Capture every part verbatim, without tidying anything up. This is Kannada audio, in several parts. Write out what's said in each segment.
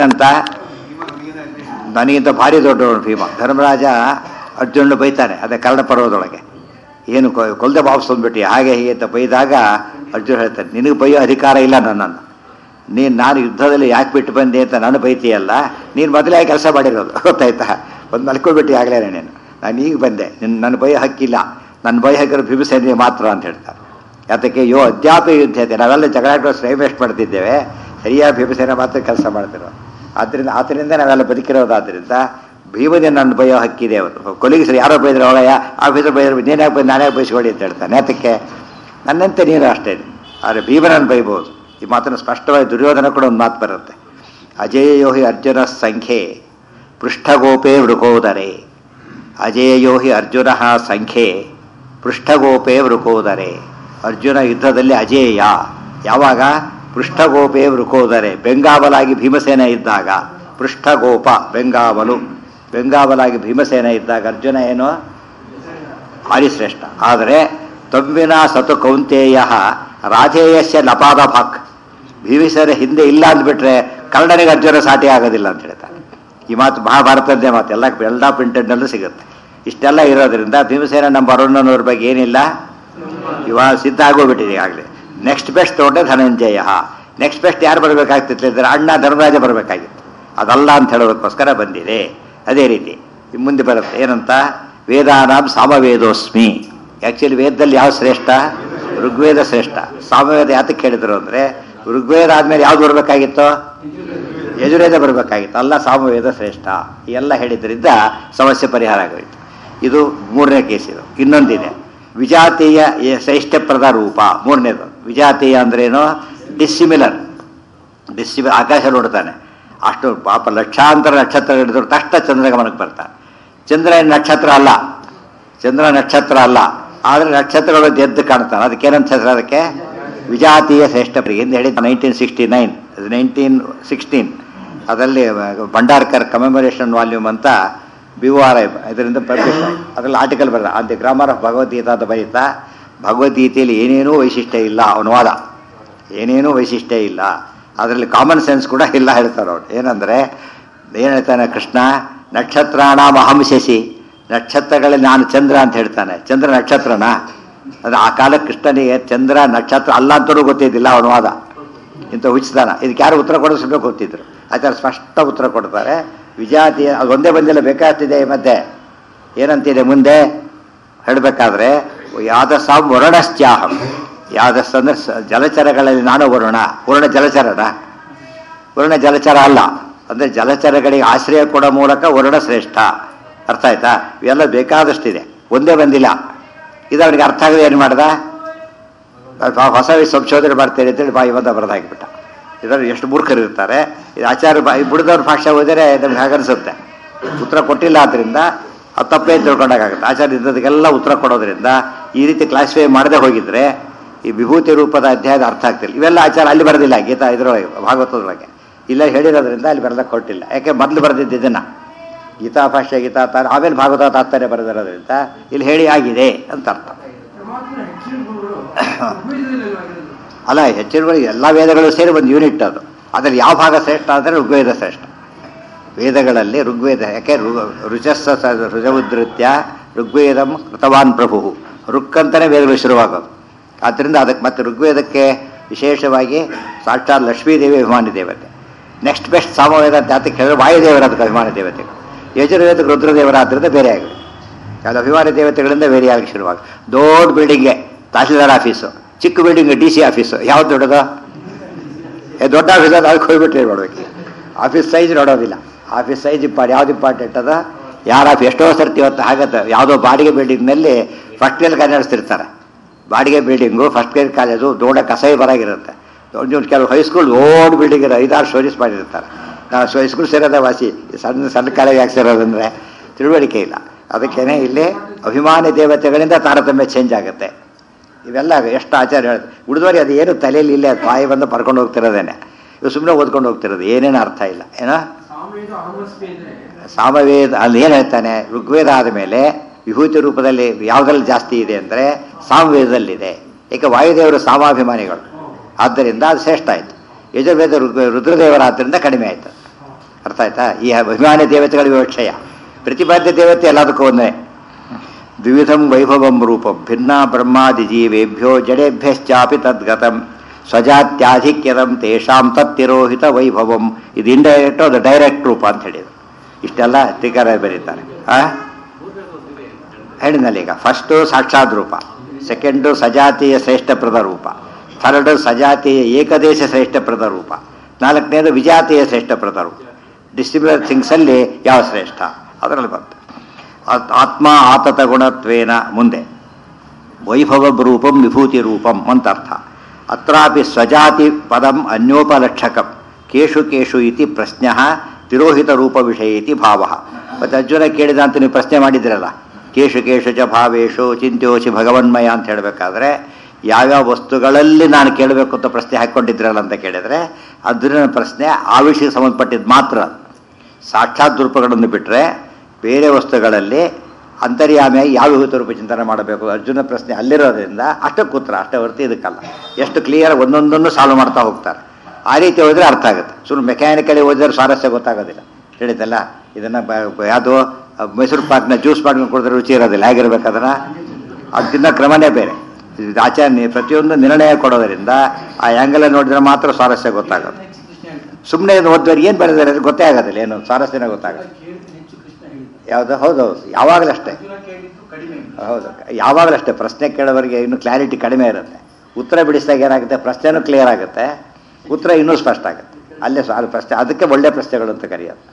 ಅಂತ ನನಗಿಂತ ಭಾರಿ ದೊಡ್ಡವನು ಭೀಮ. ಧರ್ಮರಾಜ ಅರ್ಜುನನ್ನು ಬೈತಾನೆ ಅದೇ ಕರ್ಣ ಪರ್ವದೊಳಗೆ, ಏನು ಕೊಲ್ದೆ ಬಾವಿಸ್ಕೊಂಡ್ಬಿಟ್ಟು ಹಾಗೆ ಹೀಗೆ ಅಂತ ಬೈದಾಗ ಅರ್ಜುನ ಹೇಳ್ತಾನೆ, ನಿನಗೆ ಬೈಯೋ ಅಧಿಕಾರ ಇಲ್ಲ ನನ್ನನ್ನು. ನೀನು ನಾನು ಯುದ್ಧದಲ್ಲಿ ಯಾಕೆ ಬಿಟ್ಟು ಬಂದೆ ಅಂತ ನಾನು ಬೈತೀಯಲ್ಲ, ನೀನು ಮೊದಲೇ ಕೆಲಸ ಮಾಡಿರೋದು ಗೊತ್ತಾಯ್ತಾ, ಒಂದು ಮಲ್ಕೊಬಿಟ್ಟು ಆಗಲೇ ನೀನು, ನಾನು ಈಗ ಬಂದೆ, ನಿನ್ನ ನನ್ನ ಬೈಯೋ ಹಕ್ಕಿಲ್ಲ, ನನ್ನ ಬೈ ಹಾಕಿರೋ ಭೀಮಸೇನಿಗೆ ಮಾತ್ರ ಅಂತ ಹೇಳ್ತಾರೆ. ಯಾತಕ್ಕೆ ಯೋ ಅಧ್ಯಾಪಿ ಯುದ್ಧ ಇದೆ, ನಾವೆಲ್ಲ ಜಗಳ ಟೈಮ್ ವೇಸ್ಟ್ ಮಾಡ್ತಿದ್ದೇವೆ, ಸರಿಯಾಗಿ ಭೀಮಸೇನ ಮಾತ್ರ ಕೆಲಸ ಮಾಡ್ತಿರೋ. ಆದ್ದರಿಂದ ಆತರಿಂದ ನಾವೆಲ್ಲ ಬದುಕಿರೋದಾದ್ರಿಂದ ಭೀಮನೇ ನನ್ನ ಬೈಯೋ ಹಕ್ಕಿದೆ. ಅವರು ಕೊಲಿಗೆ ಸರಿ ಯಾರೋ ಬೈದ್ರೆ ಒಳಯ ಆಫೀಸರ್ ಬೈದ್ರೆ ನೀನ್ಯಾಕೆ ಬೈ ನಾನೇ ಬಯಸ್ಕೊಡಿ ಅಂತ ಹೇಳ್ತಾನೆ. ಯಾತಕ್ಕೆ ನನ್ನಂತೆ ನೀನು ಅಷ್ಟೇ, ಆದರೆ ಭೀಮನನ್ನು ಬೈಬೋದು. ಈ ಮಾತನ್ನು ಸ್ಪಷ್ಟವಾಗಿ ದುರ್ಯೋಧನ ಕೂಡ ಒಂದು ಮಾತು ಬರುತ್ತೆ, ಅಜೇಯೋಹಿ ಅರ್ಜುನ ಸಂಖ್ಯೆ ಪೃಷ್ಠಗೋಪೇ ವೃಕೋದರೆ. ಅಜೇಯೋಹಿ ಅರ್ಜುನ ಸಂಖ್ಯೆ ಪೃಷ್ಠಗೋಪೇ ವೃಕೋದರೆ. ಅರ್ಜುನ ಯುದ್ಧದಲ್ಲಿ ಅಜೇಯ ಯಾವಾಗ? ಪೃಷ್ಠಗೋಪೇ ವೃಕೋದರೆ, ಬೆಂಗಾವಲಾಗಿ ಭೀಮಸೇನ ಇದ್ದಾಗ. ಪೃಷ್ಠಗೋಪ ಬೆಂಗಾವಲು, ಬೆಂಗಾವಲಾಗಿ ಭೀಮಸೇನ ಇದ್ದಾಗ ಅರ್ಜುನ ಏನು ಭಾರಿ ಶ್ರೇಷ್ಠ. ಆದರೆ ತಂಬಿನ ಸತು ಕೌಂತೇಯ ರಾಧೇಯಸ್ಯ ಲಪಾದ ಭಾಕ್, ಭೀಮಸೇನ ಹಿಂದೆ ಇಲ್ಲ ಅಂದ್ಬಿಟ್ರೆ ಕರ್ಣನಿಗೆ ಅರ್ಜುನ ಸಾಟಿ ಆಗೋದಿಲ್ಲ ಅಂತ ಹೇಳ್ತಾರೆ. ಈ ಮಾತು ಮಹಾಭಾರತದ್ದೇ ಮಾತು, ಎಲ್ಲ ಎಲ್ಲ ಪ್ರಿಂಟೆಡ್ನಲ್ಲೂ ಸಿಗುತ್ತೆ. ಇಷ್ಟೆಲ್ಲ ಇರೋದ್ರಿಂದ ಭೀಮಸೇನ ನಮ್ಮ ಅರುಣನವ್ರ ಬಗ್ಗೆ ಏನಿಲ್ಲ, ಇವಾಗ ಸಿದ್ಧ ಆಗೋಗ್ಬಿಟ್ಟಿದೆ ಈಗಾಗಲೇ. ನೆಕ್ಸ್ಟ್ ಬೆಸ್ಟ್ ತೊಗೊಂಡೆ ಧನಂಜಯ. ನೆಕ್ಸ್ಟ್ ಬೆಸ್ಟ್ ಯಾರು ಬರಬೇಕಾಗ್ತಿತ್ತು ಇದ್ರೆ ಅಣ್ಣ ಧರ್ಮರಾಜ ಬರಬೇಕಾಗಿತ್ತು, ಅದಲ್ಲ ಅಂತ ಹೇಳೋದಕ್ಕೋಸ್ಕರ ಬಂದಿದೆ. ಅದೇ ರೀತಿ ಮುಂದೆ ಬರುತ್ತೆ ಏನಂತ, ವೇದಾನಾಂ ಸಾಮವೇದೋಸ್ಮಿ. ಆ್ಯಕ್ಚುಲಿ ವೇದದಲ್ಲಿ ಯಾವ ಶ್ರೇಷ್ಠ? ಋಗ್ವೇದ ಶ್ರೇಷ್ಠ. ಸಾಮವೇದ ಯಾತಕ್ಕೆ ಹೇಳಿದ್ರು ಅಂದರೆ ಋಗ್ವೇದ ಆದಮೇಲೆ ಯಾವ್ದು ಬರಬೇಕಾಗಿತ್ತು? ಯಜುರ್ವೇದ ಬರಬೇಕಾಗಿತ್ತು, ಅಲ್ಲ ಸಾಮವೇದ ಶ್ರೇಷ್ಠ. ಎಲ್ಲ ಹೇಳಿದ್ರಿಂದ ಸಮಸ್ಯೆ ಪರಿಹಾರ ಆಗೋಯ್ತು. ಇದು ಮೂರನೇ ಕೇಸ್. ಇದು ಇನ್ನೊಂದಿದೆ, ವಿಜಾತೀಯ ಶ್ರೇಷ್ಠಪ್ರದ ರೂಪ. ಮೂರನೇದು ವಿಜಾತೀಯ ಅಂದ್ರೇನು? ಡಿಸ್ಸಿಮಿಲರ್. ಡಿಸ್ಸಿಮಿ ಆಕಾಶ ನೋಡ್ತಾನೆ, ಅಷ್ಟು ಪಾಪ ಲಕ್ಷಾಂತರ ನಕ್ಷತ್ರ ಹಿಡಿದ್ರು ತಕ್ಷಣ ಚಂದ್ರಗಮನಕ್ಕೆ ಬರ್ತಾನೆ. ಚಂದ್ರ ನಕ್ಷತ್ರ ಅಲ್ಲ, ಚಂದ್ರ ನಕ್ಷತ್ರ ಅಲ್ಲ, ಆದರೆ ನಕ್ಷತ್ರಗಳು ಎದ್ದು ಕಾಣ್ತಾನೆ. ಅದಕ್ಕೇನಂತ ಹೆಸರು? ಅದಕ್ಕೆ ವಿಜಾತೀಯ ಶ್ರೇಷ್ಠಪ್ರಿಗೆ ಎಂದು ಹೇಳಿದ nineteen sixty nine nineteen sixteen ಅದರಲ್ಲಿ ಭಂಡಾರ್ಕರ್ ಕಮೆಮೊರೇಷನ್ ವಾಲ್ಯೂಮ್ ಅಂತ ಬಿ ಒ ಆರ್ ಐ ಇದರಿಂದ ಪಬ್ಲಿಷ್ ಆಗಿ ಅದರಲ್ಲಿ ಆರ್ಟಿಕಲ್ ಬರೆದ ಅಂತ ಗ್ರಾಮರ್ ಆಫ್ ಭಗವದ್ಗೀತಾ ಅಂತ ಬರೀತಾ, ಭಗವದ್ಗೀತೆಯಲ್ಲಿ ಏನೇನೂ ವೈಶಿಷ್ಟ್ಯ ಇಲ್ಲ ಅವನ ವಾದ, ಏನೇನೂ ವೈಶಿಷ್ಟ್ಯ ಇಲ್ಲ, ಅದರಲ್ಲಿ ಕಾಮನ್ ಸೆನ್ಸ್ ಕೂಡ ಇಲ್ಲ ಹೇಳ್ತಾರೆ ಅವ್ರು. ಏನಂದರೆ ಏನು ಹೇಳ್ತಾನೆ ಕೃಷ್ಣ, ನಕ್ಷತ್ರಾಣಾಂ ಅಹಂ ಶಶಿ, ನಕ್ಷತ್ರಗಳಲ್ಲಿ ನಾನು ಚಂದ್ರ ಅಂತ ಹೇಳ್ತಾನೆ. ಚಂದ್ರ ನಕ್ಷತ್ರನ? ಅದು ಆ ಕಾಲಕ್ಕೆ ಕೃಷ್ಣನಿಗೆ ಚಂದ್ರ ನಕ್ಷತ್ರ ಅಲ್ಲ ಅಂತಲೂ ಗೊತ್ತಿದ್ದಿಲ್ಲ ಅವನ ವಾದ. ಇಂಥ ಹುಚ್ಚಿದಾನ. ಇದಕ್ಕೆ ಯಾರು ಉತ್ತರ ಕೊಡಿಸ್ಬೇಕು ಗೊತ್ತಿದ್ರು, ಆಚಾರ ಸ್ಪಷ್ಟ ಉತ್ತರ ಕೊಡ್ತಾರೆ. ವಿಜಾತಿ ಅದು ಒಂದೇ ಬಂದಿಲ್ಲ, ಬೇಕಾಗ್ತಿದೆ ಈ ಮಧ್ಯೆ ಏನಂತಿದೆ ಮುಂದೆ ಹೇಳಬೇಕಾದ್ರೆ, ಯಾದಸ ವರುಣಶ್ಚಾಹಂ. ಯಾದಸ್ ಅಂದರೆ ಜಲಚರಗಳಲ್ಲಿ ನಾನು ವರುಣ. ವರುಣ ಜಲಚರನ? ವರುಣ ಜಲಚರ ಅಲ್ಲ. ಅಂದರೆ ಜಲಚರಗಳಿಗೆ ಆಶ್ರಯ ಕೊಡೋ ಮೂಲಕ ವರುಣ ಶ್ರೇಷ್ಠ. ಅರ್ಥ ಆಯ್ತಾ? ಇವೆಲ್ಲ ಬೇಕಾದಷ್ಟಿದೆ, ಒಂದೇ ಬಂದಿಲ್ಲ. ಇದು ಅವನಿಗೆ ಅರ್ಥ ಆಗದೆ ಏನು ಮಾಡ್ದ, ಹೊಸ ಸಂಶೋಧನೆ ಮಾಡ್ತೇನೆ ಅಂತೇಳಿ ಬಾಯಿ ಬಂದ ಬರೆದಾಗಿಬಿಟ್ಟ. ಇದರಲ್ಲಿ ಎಷ್ಟು ಮೂರ್ಖರು ಇರ್ತಾರೆ. ಇದು ಆಚಾರ್ಯ ಬಾ ಬಿಡದವ್ರ ಭಾಷೆ ಹೋದರೆ ನಮ್ಗೆ ಹಾಗನ್ನಿಸುತ್ತೆ. ಉತ್ತರ ಕೊಟ್ಟಿಲ್ಲ ಆದ್ದರಿಂದ ಅದು ತಪ್ಪೇ ತಿಳ್ಕೊಂಡಾಗುತ್ತೆ. ಆಚಾರ್ಯ ಇದ್ದದಕ್ಕೆಲ್ಲ ಉತ್ತರ ಕೊಡೋದ್ರಿಂದ ಈ ರೀತಿ ಕ್ಲಾಸಿಫೈ ಮಾಡದೆ ಹೋಗಿದ್ರೆ ಈ ವಿಭೂತಿ ರೂಪದ ಅಧ್ಯಾಯದ ಅರ್ಥ ಆಗ್ತಿಲ್ಲ. ಇವೆಲ್ಲ ಆಚಾರ ಅಲ್ಲಿ ಬರೆದಿಲ್ಲ, ಗೀತಾ ಇದರೊಳಗೆ ಭಾಗವತದೊಳಗೆ ಇಲ್ಲ ಹೇಳಿರೋದ್ರಿಂದ ಅಲ್ಲಿ ಬರೆದಕ್ಕೆ ಕೊಟ್ಟಿಲ್ಲ. ಯಾಕೆ ಮೊದಲು ಬರೆದಿದ್ದು ಇದನ್ನು ಗೀತಾ ಭಾಷೆ ಗೀತಾ ತಾರೆ, ಆಮೇಲೆ ಭಾಗವತ ತಾತ್ಪರ್ಯ ಬರೆದಿರೋದ್ರಿಂದ ಇಲ್ಲಿ ಹೇಳಿ ಆಗಿದೆ ಅಂತ ಅರ್ಥ. ಅಲ್ಲ, ಹೆಚ್ಚಿನ ಎಲ್ಲ ವೇದಗಳು ಸೇರಿ ಒಂದು ಯೂನಿಟ್ ಅದು. ಅದರಲ್ಲಿ ಯಾವ ಭಾಗ ಶ್ರೇಷ್ಠ ಅಂದರೆ ಋಗ್ವೇದ ಶ್ರೇಷ್ಠ. ವೇದಗಳಲ್ಲಿ ಋಗ್ವೇದ, ಯಾಕೆ ರುಚಸ್ಸ ರುಜವುಧೃತ್ಯ ಋಗ್ವೇದಂ ಕೃತವಾನ್ ಪ್ರಭು, ಋಕ್ಕಂತಲೇ ವೇದಗಳು ಶುರುವಾಗೋದು. ಆದ್ದರಿಂದ ಅದಕ್ಕೆ ಮತ್ತೆ ಋಗ್ವೇದಕ್ಕೆ ವಿಶೇಷವಾಗಿ ಸಾಕ್ಷಾತ್ ಲಕ್ಷ್ಮೀದೇವಿ ಅಭಿಮಾನಿ ದೇವತೆ. ನೆಕ್ಸ್ಟ್ ಬೆಸ್ಟ್ ಸಾಮವೇದ ಅಂತ ಯಾತಕ್ಕೆ ಹೇಳಿದ್ರೆ ವಾಯುದೇವರ ಅದಕ್ಕೆ ಅಭಿಮಾನಿ ದೇವತೆಗಳು. ಯಜುರ್ವೇದಕ್ಕೆ ರುದ್ರದೇವರ ಆದ್ದರಿಂದ ಬೇರೆ ಆಗಿದೆ. ಅಲ್ಲಿ ಅಭಿಮಾನಿ ದೇವತೆಗಳಿಂದ ಬೇರೆ ಆಗಿ ಶುರುವಾಗ. ದೊಡ್ಡ ಬಿಲ್ಡಿಂಗ್ಗೆ ತಹಸೀಲ್ದಾರ್ ಆಫೀಸು, ಚಿಕ್ಕ ಬಿಲ್ಡಿಂಗ್ ಡಿ ಸಿ ಆಫೀಸು. ಯಾವ್ದು ದೊಡ್ಡದು? ದೊಡ್ಡ ಆಫೀಸ್ ಅದು ಅದಕ್ಕೆ ಹೋಗ್ಬಿಟ್ಟು ಏನು ಮಾಡಬೇಕು? ಆಫೀಸ್ ಸೈಜ್ ನೋಡೋದಿಲ್ಲ. ಆಫೀಸ್ ಸೈಜ್ ಇಂಪಾರ್ಟ್ ಯಾವ್ದು ಇಂಪಾರ್ಟೆಂಟ್ ಅದ? ಯಾರು ಆಫೀಸ್ ಎಷ್ಟೋ ಸರ್ತಿ ಇವತ್ತು ಆಗತ್ತೆ. ಯಾವುದೋ ಬಾಡಿಗೆ ಬಿಲ್ಡಿಂಗ್ನಲ್ಲಿ ಫಸ್ಟ್ ಇಯರ್ ಕಾಲೇಜ್ ನಡೆಸ್ತಿರ್ತಾರೆ. ಬಾಡಿಗೆ ಬಿಲ್ಡಿಂಗು ಫಸ್ಟ್ ಇಯರ್ ಕಾಲೇಜು ದೊಡ್ಡ ಕಸೈ ಬರಾಗಿರುತ್ತೆ. ಕೆಲವು ಹೈಸ್ಕೂಲ್ ಓಲ್ಡ್ ಬಿಲ್ಡಿಂಗ್ ಇರೋ ಐದಾರು ಸ್ಟೋರೀಸ್ ಮಾಡಿರ್ತಾರೆ. ನಾವು ಹೈಸ್ಕೂಲ್ ಸೇರೋದೇ ವಾಸಿ, ಸಣ್ಣ ಸಣ್ಣ ಕಾಲೇಜ್ ಯಾಕೆ ಸೇರೋದಂದರೆ ತಿಳುವಳಿಕೆ ಇಲ್ಲ. ಅದಕ್ಕೇನೆ ಇಲ್ಲಿ ಅಭಿಮಾನಿ ದೇವತೆಗಳಿಂದ ತಾರತಮ್ಯ ಚೇಂಜ್ ಆಗುತ್ತೆ. ಇವೆಲ್ಲ ಎಷ್ಟು ಆಚಾರ ಹೇಳಿದೆ. ಉಳಿದವರಿ ಅದು ಏನು ತಲೆಯಲ್ಲಿ ಇಲ್ಲ, ಅದು ಬಾಯಿ ಬಂದು ಪರ್ಕೊಂಡು ಹೋಗ್ತಿರೋದೇನೆ. ಇವು ಸುಮ್ಮನೆ ಓದ್ಕೊಂಡು ಹೋಗ್ತಿರೋದು, ಏನೇನು ಅರ್ಥ ಇಲ್ಲ. ಏನೋ ಸಾಮವೇದ ಅಲ್ಲಿ ಏನು ಹೇಳ್ತಾನೆ, ಋಗ್ವೇದ ಆದಮೇಲೆ ವಿಭೂತಿ ರೂಪದಲ್ಲಿ ಯಾವುದ್ರಲ್ಲಿ ಜಾಸ್ತಿ ಇದೆ ಅಂದರೆ ಸಾಮವೇದದಲ್ಲಿದೆ. ಏಕೆ ವಾಯುದೇವರು ಸಾಮಾಭಿಮಾನಿಗಳು, ಆದ್ದರಿಂದ ಅದು ಶ್ರೇಷ್ಠ ಆಯಿತು. ಯಜುರ್ವೇದ ರುದ್ರದೇವರ ಆದ್ದರಿಂದ ಕಡಿಮೆ ಆಯಿತು. ಅರ್ಥ ಆಯ್ತಾ? ಈ ಅಭಿಮಾನಿ ದೇವತೆಗಳ ವಿವಕ್ಷಯ. ಪ್ರತಿಪಾದ್ಯ ದೇವತೆ ಎಲ್ಲದಕ್ಕೂ ಒಂದೇ. ದ್ವಿವಿಧಂ ವೈಭವಂ ರೂಪಂ ಭಿನ್ನ ಬ್ರಹ್ಮಾದಿ ಜೀವೇಭ್ಯೋ ಜಡೇಭ್ಯಶ್ಚಾಪಿ ತದ್ಗತಂ ಸ್ವಜಾತ್ಯಾಧಿಕ್ಯದಂ ತೇಷಾಂ ತತ್ತಿರೋಹಿತ ವೈಭವಂ. ಇದು ಇಂಡೈರೆಕ್ಟು, ಅದು ಡೈರೆಕ್ಟ್ ರೂಪ ಅಂತ ಹೇಳಿದರು. ಇಷ್ಟೆಲ್ಲ ಟೀಕಾರ ಬರೀತಾರೆ. ಆ ಹೇಳಿದ್ನಲ್ಲಿ ಈಗ ಫಸ್ಟು ಸಾಕ್ಷಾತ್ ರೂಪ, ಸೆಕೆಂಡು ಸಜಾತಿಯ ಶ್ರೇಷ್ಠಪ್ರದ ರೂಪ, ಥರ್ಡು ಸಜಾತಿಯ ಏಕದೇಶ ಶ್ರೇಷ್ಠಪ್ರದ ರೂಪ, ನಾಲ್ಕನೇದು ವಿಜಾತಿಯ ಶ್ರೇಷ್ಠಪ್ರದ ರೂಪ. ಡಿಸ್ಟ್ರಿಬ್ಯೂಟರ್ ಥಿಂಗ್ಸಲ್ಲಿ ಯಾವ ಶ್ರೇಷ್ಠ ಅದರಲ್ಲಿ ಬಂತು. ಆತ್ಮ ಆತತ ಗುಣತ್ವೇನ ಮುಂದೆ ವೈಭವ ರೂಪಂ ವಿಭೂತಿ ರೂಪಂ ಅಂತ ಅರ್ಥ. ಅತ್ರಾಪಿ ಸ್ವಜಾತಿ ಪದಂ ಅನ್ಯೋಪಲಕ್ಷಕಂ ಕೇಶು ಕೇಶು ಇತಿ ಪ್ರಶ್ನ ತಿರೋಹಿತ ರೂಪ ವಿಷಯ ಇತಿ ಭಾವ. ಮತ್ತು ಅರ್ಜುನ ಕೇಳಿದ ಅಂತ ನೀವು ಪ್ರಶ್ನೆ ಮಾಡಿದ್ರಲ್ಲ, ಕೇಶು ಕೇಶು ಚ ಭಾವೇಶು ಚಿಂತ್ಯೋಶಿ ಭಗವನ್ಮಯ ಅಂತ ಹೇಳಬೇಕಾದ್ರೆ ಯಾವ್ಯಾವ ವಸ್ತುಗಳಲ್ಲಿ ನಾನು ಕೇಳಬೇಕು ಅಂತ ಪ್ರಶ್ನೆ ಹಾಕ್ಕೊಂಡಿದ್ರಲ್ಲ ಅಂತ ಕೇಳಿದರೆ ಅರ್ಜುನನ ಪ್ರಶ್ನೆ ಆ ವಿಷಯಕ್ಕೆ ಸಂಬಂಧಪಟ್ಟಿದ್ದು ಮಾತ್ರ. ಸಾಕ್ಷಾತ್ ರೂಪಗಳನ್ನು ಬಿಟ್ಟರೆ ಬೇರೆ ವಸ್ತುಗಳಲ್ಲಿ ಅಂತರ್ಯಾಮಿಯಾಗಿ ಯಾವ ವಿಭೂತ ರೂಪ ಚಿಂತನೆ ಮಾಡಬೇಕು ಅರ್ಜುನ ಪ್ರಶ್ನೆ ಅಲ್ಲಿರೋದ್ರಿಂದ ಅಷ್ಟಕ್ಕೆ ಉತ್ತರ, ಅಷ್ಟೇ ಹೊರತು ಇದಕ್ಕಲ್ಲ. ಎಷ್ಟು ಕ್ಲಿಯರ್ ಒಂದೊಂದನ್ನು ಸಾಲ್ವ್ ಮಾಡ್ತಾ ಹೋಗ್ತಾರೆ. ಆ ರೀತಿ ಓದಿದ್ರೆ ಅರ್ಥ ಆಗುತ್ತೆ. ಸುಮ್ಮನೆ ಮೆಕ್ಯಾನಿಕಲಿ ಓದಿದ್ರೆ ಸ್ವಾರಸ್ಯ ಗೊತ್ತಾಗೋದಿಲ್ಲ. ಹೇಳಿದ್ದಲ್ಲ, ಇದನ್ನು ಯಾವುದೋ ಮೈಸೂರು ಪಾಕ್ನ ಜ್ಯೂಸ್ ಮಾಡ್ಕೊಂಡು ಕುಡಿದ್ರೆ ರುಚಿ ಇರೋದಿಲ್ಲ. ಹೇಗಿರ್ಬೇಕು ಅದನ್ನು, ಅದು ತಿನ್ನೋ ಕ್ರಮನೇ ಬೇರೆ. ಆಚಾರ್ಯ ಪ್ರತಿಯೊಂದು ನಿರ್ಣಯ ಕೊಡೋದರಿಂದ ಆ ಆ್ಯಂಗಲ್ ನೋಡಿದ್ರೆ ಮಾತ್ರ ಸ್ವಾರಸ್ಯ ಗೊತ್ತಾಗೋದು. ಸುಮ್ಮನೆ ಓದಿದ್ರೆ ಏನು ಬರೆದಿದ್ದಾರೆ ಅದು ಗೊತ್ತೇ ಆಗೋದಿಲ್ಲ, ಏನು ಸ್ವಾರಸ್ಯನೇ ಗೊತ್ತಾಗೋದು. ಯಾವುದು ಹೌದೌದು, ಯಾವಾಗಲಷ್ಟೇ ಹೌದು, ಯಾವಾಗಲಷ್ಟೇ ಪ್ರಶ್ನೆ ಕೇಳೋವರಿಗೆ ಇನ್ನೂ ಕ್ಲಾರಿಟಿ ಕಡಿಮೆ ಇರುತ್ತೆ. ಉತ್ತರ ಬಿಡಿಸಿದಾಗ ಏನಾಗುತ್ತೆ, ಪ್ರಶ್ನೆನೂ ಕ್ಲಿಯರ್ ಆಗುತ್ತೆ, ಉತ್ತರ ಇನ್ನೂ ಸ್ಪಷ್ಟ ಆಗುತ್ತೆ. ಅಲ್ಲೇ ಸಾಲು ಪ್ರಶ್ನೆ, ಅದಕ್ಕೆ ಒಳ್ಳೆ ಪ್ರಶ್ನೆಗಳು ಅಂತ ಕರೆಯೋದು.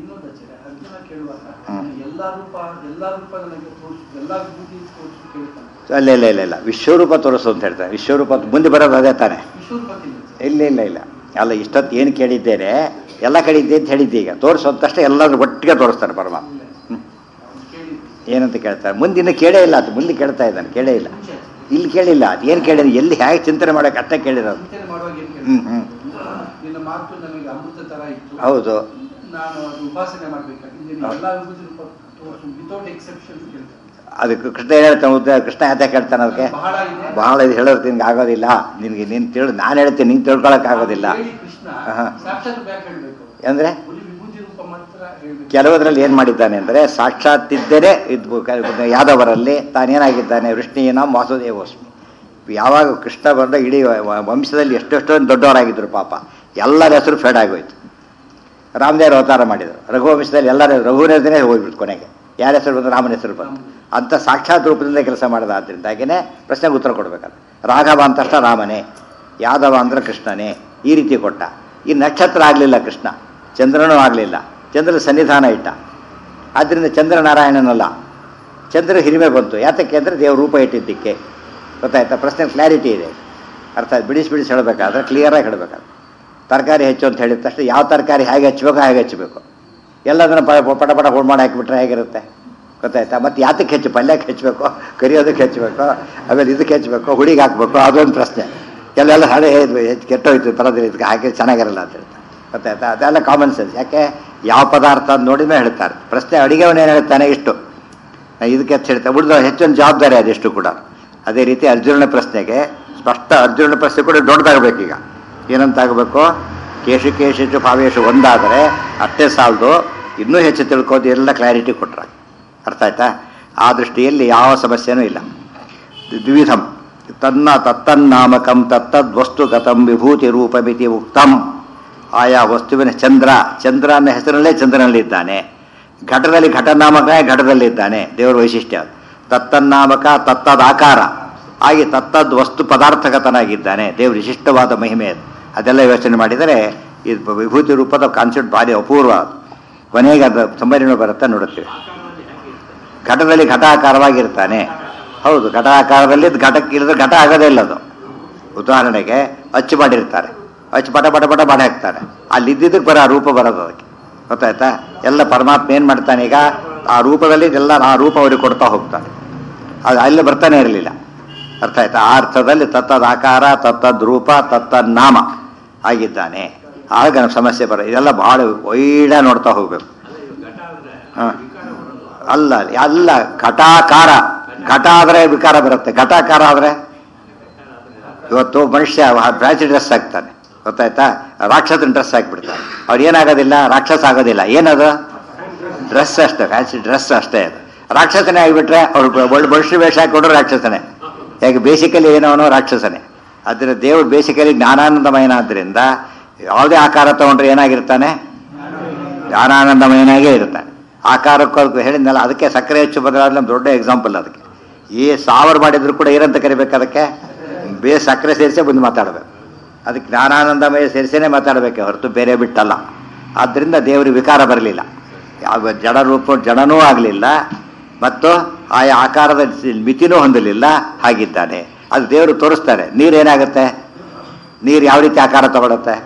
ಅಲ್ಲ ಇಲ್ಲ ಇಲ್ಲ ಇಲ್ಲ ವಿಶ್ವರೂಪ ತೋರಿಸು ಅಂತ ಹೇಳ್ತಾರೆ. ವಿಶ್ವರೂಪ ಮುಂದೆ ಬರೋದು ಅದೇ ತಾನೆ. ಇಲ್ಲ ಇಲ್ಲ ಇಲ್ಲ ಅಲ್ಲ, ಇಷ್ಟೊತ್ತು ಏನು ಕೇಳಿದ್ದೇನೆ ಎಲ್ಲ ಕಡೆ ಅಂತ ಹೇಳಿದ್ದೆ. ಈಗ ತೋರಿಸೋ ಅಂತಷ್ಟೇ ಎಲ್ಲರೂ ಒಟ್ಟಿಗೆ ತೋರಿಸ್ತಾರೆ ಪರಮಾತ್ಮ. ಏನಂತ ಕೇಳ್ತಾರೆ, ಮುಂದೆ ಇನ್ನೂ ಕೇಳೇ ಇಲ್ಲ. ಅದು ಮುಂದೆ ಕೇಳ್ತಾ ಇದ್ದಾನೆ, ಕೇಳೇ ಇಲ್ಲ. ಇಲ್ಲಿ ಕೇಳಿಲ್ಲ, ಅದು ಏನು ಕೇಳಿದ, ಎಲ್ಲಿ ಹೇಗೆ ಚಿಂತನೆ ಮಾಡೋಕೆ ಅಷ್ಟೇ ಕೇಳಿರೋದು. ಹ್ಞೂ ಹ್ಞೂ ಹೌದು ಅದಕ್ಕೆ ಕೃಷ್ಣ ಹೇಳ್ತಾನೆ. ಕೃಷ್ಣ ಯಾಕೆ ಕೇಳ್ತಾನೆ ಅದಕ್ಕೆ, ಬಹಳ ಇದು ಹೇಳೋದು ನಿನ್ಗೆ ಆಗೋದಿಲ್ಲ, ನಿನಗೆ ನೀನು ತಿಳ್ ನಾನು ಹೇಳ್ತೀನಿ ನಿಂಗೆ ತಿಳ್ಕೊಳಕ್ ಆಗೋದಿಲ್ಲ. ಹಾಂ ಅಂದರೆ ಕೆಲವುದ್ರಲ್ಲಿ ಏನು ಮಾಡಿದ್ದಾನೆ ಅಂದರೆ ಸಾಕ್ಷಾತ್ತಿದ್ದರೆ ಇದು ಯಾದವರಲ್ಲಿ ತಾನೇನಾಗಿದ್ದಾನೆ, ವೃಷ್ಣೀನ ವಾಸುದೇವೋಸ್ಮಿ. ಯಾವಾಗ ಕೃಷ್ಣ ಬಂದ ಇಡೀ ವಂಶದಲ್ಲಿ ಎಷ್ಟೆಷ್ಟೊಂದು ದೊಡ್ಡವರಾಗಿದ್ದರು ಪಾಪ, ಎಲ್ಲರ ಹೆಸರು ಫೇಡ್ ಆಗೋಯ್ತು. ರಾಮದೇವರು ಅವತಾರ ಮಾಡಿದರು, ರಘುವಂಶದಲ್ಲಿ ಎಲ್ಲರ ರಘುವನೇ ಹೋಗ್ಬಿಟ್ಟು ಕೊನೆಗೆ ಯಾರ ಹೆಸರು ಬಂದು ರಾಮನ ಹೆಸರು ಬಂತು. ಅಂತ ಸಾಕ್ಷಾತ್ ರೂಪದಿಂದ ಕೆಲಸ ಮಾಡಿದ. ಆದ್ದರಿಂದಾಗಿಯೇ ಪ್ರಶ್ನೆಗೆ ಉತ್ತರ ಕೊಡಬೇಕಲ್ಲ. ರಾಘವ ಅಂತ ತಕ್ಷಣ ರಾಮನೇ, ಯಾದವ ಅಂದ್ರೆ ಕೃಷ್ಣನೇ, ಈ ರೀತಿ ಕೊಟ್ಟ. ಈ ನಕ್ಷತ್ರ ಆಗಲಿಲ್ಲ ಕೃಷ್ಣ, ಚಂದ್ರನೂ ಆಗಲಿಲ್ಲ, ಚಂದ್ರ ಸನ್ನಿಧಾನ ಇಟ್ಟ. ಆದ್ದರಿಂದ ಚಂದ್ರನಾರಾಯಣನಲ್ಲ, ಚಂದ್ರ ಹಿರಿಮೆ ಬಂತು. ಯಾತಕ್ಕೆ ಅಂದರೆ ದೇವ್ರ ರೂಪ ಇಟ್ಟಿದ್ದಕ್ಕೆ. ಗೊತ್ತಾಯ್ತಾ? ಪ್ರಶ್ನೆ ಕ್ಲಾರಿಟಿ ಇದೆ. ಅರ್ಥ ಬಿಡಿಸಿ ಬಿಡಿಸಿ ಹೇಳಬೇಕಾದ್ರೆ ಕ್ಲಿಯರಾಗಿ ಹೇಳಬೇಕಾದ್ರೆ. ತರಕಾರಿ ಹೆಚ್ಚು ಅಂತ ಹೇಳಿದ ತಕ್ಷಣ ಯಾವ ತರಕಾರಿ ಹೇಗೆ ಹಚ್ಚಬೇಕು ಹೇಗೆ ಹಚ್ಚಬೇಕು, ಎಲ್ಲದನ್ನು ಪಟ ಪಟ ಹೋಳು ಮಾಡಿ ಹಾಕಿಬಿಟ್ರೆ ಹೇಗಿರುತ್ತೆ. ಗೊತ್ತಾಯ್ತಾ? ಮತ್ತು ಯಾತಕ್ಕೆ ಹೆಚ್ಚು, ಪಲ್ಯಕ್ಕೆ ಹೆಚ್ಚಬೇಕು, ಕರಿಯೋದಕ್ಕೆ ಹೆಚ್ಚಬೇಕು, ಆಮೇಲೆ ಇದಕ್ಕೆ ಹೆಚ್ಚಬೇಕು, ಹುಡಿಗೆ ಹಾಕಬೇಕು, ಅದೊಂದು ಪ್ರಶ್ನೆ. ಎಲ್ಲೆಲ್ಲ ಹಳೆ ಹೆಚ್ಚು ಕೆಟ್ಟೋಯ್ತು ಬರೋದಿಲ್ಲ, ಇದಕ್ಕೆ ಹಾಕಿ ಚೆನ್ನಾಗಿರಲ್ಲ ಅಂತ ಹೇಳ್ತಾರೆ. ಗೊತ್ತಾಯ್ತಾ? ಅದೆಲ್ಲ ಕಾಮನ್ ಸೆನ್ಸ್. ಯಾಕೆ ಯಾವ ಪದಾರ್ಥ ಅಂತ ನೋಡಿದ್ರೆ ಹೇಳ್ತಾರೆ. ಪ್ರಶ್ನೆ ಅಡಿಗೆವನ್ನೇನು ಹೇಳ್ತಾನೆ ಇಷ್ಟು, ಇದಕ್ಕೆ ಹೆಚ್ಚು ಹೇಳ್ತಾರೆ, ಉಳಿದ ಹೆಚ್ಚೊಂದು ಜವಾಬ್ದಾರಿ ಅದೆಷ್ಟು ಕೂಡ. ಅದೇ ರೀತಿ ಅರ್ಜುನನ ಪ್ರಶ್ನೆಗೆ ಸ್ಪಷ್ಟ, ಅರ್ಜುನನ ಪ್ರಶ್ನೆ ಕೂಡ ದೊಡ್ಡದಾಗಬೇಕೀಗ. ಏನಂತಾಗಬೇಕು, ಕೇಶು ಕೇಶು ಭಾವೇಶು ಒಂದಾದರೆ ಅಷ್ಟೇ ಸಾಲದು, ಇನ್ನೂ ಹೆಚ್ಚು ತಿಳ್ಕೋದು, ಎಲ್ಲ ಕ್ಲಾರಿಟಿ ಕೊಟ್ಟರೆ. ಅರ್ಥ ಆಯ್ತಾ? ಆ ದೃಷ್ಟಿಯಲ್ಲಿ ಯಾವ ಸಮಸ್ಯೆನೂ ಇಲ್ಲ. ದ್ವಿಧಂ ತನ್ನ ತತ್ತನ್ನಾಮಕಂ ತತ್ತದ್ವಸ್ತುಗತಂ ವಿಭೂತಿ ರೂಪಮಿತಿ ಉಕ್ತಂ. ಆಯಾ ವಸ್ತುವಿನ ಚಂದ್ರ, ಚಂದ್ರ ಅನ್ನೋ ಹೆಸರಲ್ಲೇ ಚಂದ್ರನಲ್ಲಿದ್ದಾನೆ. ಘಟದಲ್ಲಿ ಘಟನಾಮಕ ಘಟದಲ್ಲಿದ್ದಾನೆ, ದೇವರ ವೈಶಿಷ್ಟ್ಯ. ತತ್ತನ್ನಾಮಕ ತತ್ತದಾಕಾರ ಆಗಿ ತತ್ತದ್ ವಸ್ತು ಪದಾರ್ಥಗತನಾಗಿದ್ದಾನೆ, ದೇವ್ರ ವಿಶಿಷ್ಟವಾದ ಮಹಿಮೆ ಅದು. ಅದೆಲ್ಲ ಯೋಚನೆ ಮಾಡಿದರೆ ಇದು ವಿಭೂತಿ ರೂಪದ ಕಾನ್ಸೆಪ್ಟ್ ಭಾರಿ ಅಪೂರ್ವ. ಕೊನೆಗೆ ಅದು ಸಂಬಂಧ ಬರುತ್ತೆ ನೋಡುತ್ತೀವಿ. ಘಟದಲ್ಲಿ ಘಟಾಕಾರವಾಗಿರ್ತಾನೆ. ಹೌದು, ಘಟಾಕಾರದಲ್ಲಿ ಘಟಕ್ಕೆ ಇಲ್ಲದ್ರೆ ಘಟ ಆಗೋದೇ ಇಲ್ಲ ಅದು. ಉದಾಹರಣೆಗೆ ಅಚ್ಚು ಮಾಡಿರ್ತಾರೆ, ಅಚ್ಚು ಪಟ ಪಟ ಪಟ ಮಾಡಿ ಹಾಕ್ತಾರೆ, ಅಲ್ಲಿ ಇದ್ದಿದ್ದಕ್ಕೆ ಬರೋ ಆ ರೂಪ ಬರೋದು ಅದಕ್ಕೆ. ಗೊತ್ತಾಯ್ತಾ? ಎಲ್ಲ ಪರಮಾತ್ಮ ಏನು ಮಾಡ್ತಾನೆ ಈಗ, ಆ ರೂಪದಲ್ಲಿ ಎಲ್ಲ ಆ ರೂಪ ಅವ್ರಿಗೆ ಕೊಡ್ತಾ ಹೋಗ್ತಾನೆ. ಅದು ಅಲ್ಲಿ ಬರ್ತಾನೆ ಇರಲಿಲ್ಲ. ಅರ್ಥ ಆಯ್ತಾ? ಆ ಅರ್ಥದಲ್ಲಿ ತತ್ತದ ಆಕಾರ, ತತ್ತದ್ ರೂಪ, ತತ್ತದ್ ನಾಮ ಆಗಿದ್ದಾನೆ. ಆಗ ಸಮಸ್ಯೆ ಬರ. ಇದೆಲ್ಲ ಭಾಳ ವೈಡ ನೋಡ್ತಾ ಹೋಗ್ಬೇಕು. ಹಾಂ ಅಲ್ಲ ಅಲ್ಲ ಘಟಾಕಾರ, ಘಟ ಆದರೆ ವಿಕಾರ ಬರುತ್ತೆ. ಘಟಾಕಾರ ಆದರೆ ಇವತ್ತು ಮನುಷ್ಯ ಫ್ಯಾನ್ಸಿ ಡ್ರೆಸ್ ಹಾಕ್ತಾನೆ, ಗೊತ್ತಾಯ್ತಾ? ರಾಕ್ಷಸನ ಡ್ರೆಸ್ ಹಾಕಿಬಿಡ್ತಾರೆ, ಅವ್ರು ಏನಾಗೋದಿಲ್ಲ, ರಾಕ್ಷಸ ಆಗೋದಿಲ್ಲ. ಏನದು? ಡ್ರೆಸ್ ಅಷ್ಟೇ, ಫ್ಯಾನ್ಸಿ ಡ್ರೆಸ್ ಅಷ್ಟೇ. ಅದು ರಾಕ್ಷಸನೇ ಆಗಿಬಿಟ್ರೆ ಅವ್ರು ಒಳ್ಳೆ ಬಳ್ಸಿ ವೇಷ ಹಾಕೊಂಡ್ರು ರಾಕ್ಷಸನೇ. ಯಾಕೆ ಬೇಸಿಕಲಿ ಏನವನೋ ರಾಕ್ಷಸನೇ. ಆದ್ದರಿಂದ ದೇವರು ಬೇಸಿಕಲಿ ಜ್ಞಾನಾನಂದಮಯನಾದ್ದರಿಂದ ಯಾವುದೇ ಆಕಾರ ತಗೊಂಡ್ರೆ ಏನಾಗಿರ್ತಾನೆ? ಜ್ಞಾನಾನಂದಮಯನಾಗೇ ಇರ್ತಾನೆ. ಆಕಾರಕ್ಕೂ ಹೇಳಿದ್ನಲ್ಲ, ಅದಕ್ಕೆ ಸಕ್ಕರೆ ಹೆಚ್ಚು ಬದಲಾದ ದೊಡ್ಡ ಎಕ್ಸಾಂಪಲ್. ಅದಕ್ಕೆ ಈ ಸಾವಿರ ಮಾಡಿದ್ರು ಕೂಡ ಏನಂತ ಕರಿಬೇಕು? ಅದಕ್ಕೆ ಬೇ ಸಕ್ಕರೆ ಸೇರಿಸೇ ಬಂದು ಮಾತಾಡಬೇಕು. ಅದಕ್ಕೆ ಜ್ಞಾನಾನಂದಮಯ ಸೇರಿಸೇ ಮಾತಾಡಬೇಕೆ ಹೊರತು ಬೇರೆ ಬಿಟ್ಟಲ್ಲ. ಆದ್ದರಿಂದ ದೇವರಿಗೆ ವಿಕಾರ ಬರಲಿಲ್ಲ, ಯಾವ ಜಡ ರೂಪ ಜಡನೂ ಆಗಲಿಲ್ಲ, ಮತ್ತು ಆಯಾ ಆಕಾರದ ಮಿತಿನೂ ಹೊಂದಲಿಲ್ಲ. ಹಾಗಿದ್ದಾನೆ. ಅದು ದೇವರು ತೋರಿಸ್ತಾರೆ. ನೀರೇನಾಗುತ್ತೆ? ನೀರು ಯಾವ ರೀತಿ ಆಕಾರ ತಗೊಳುತ್ತೆ?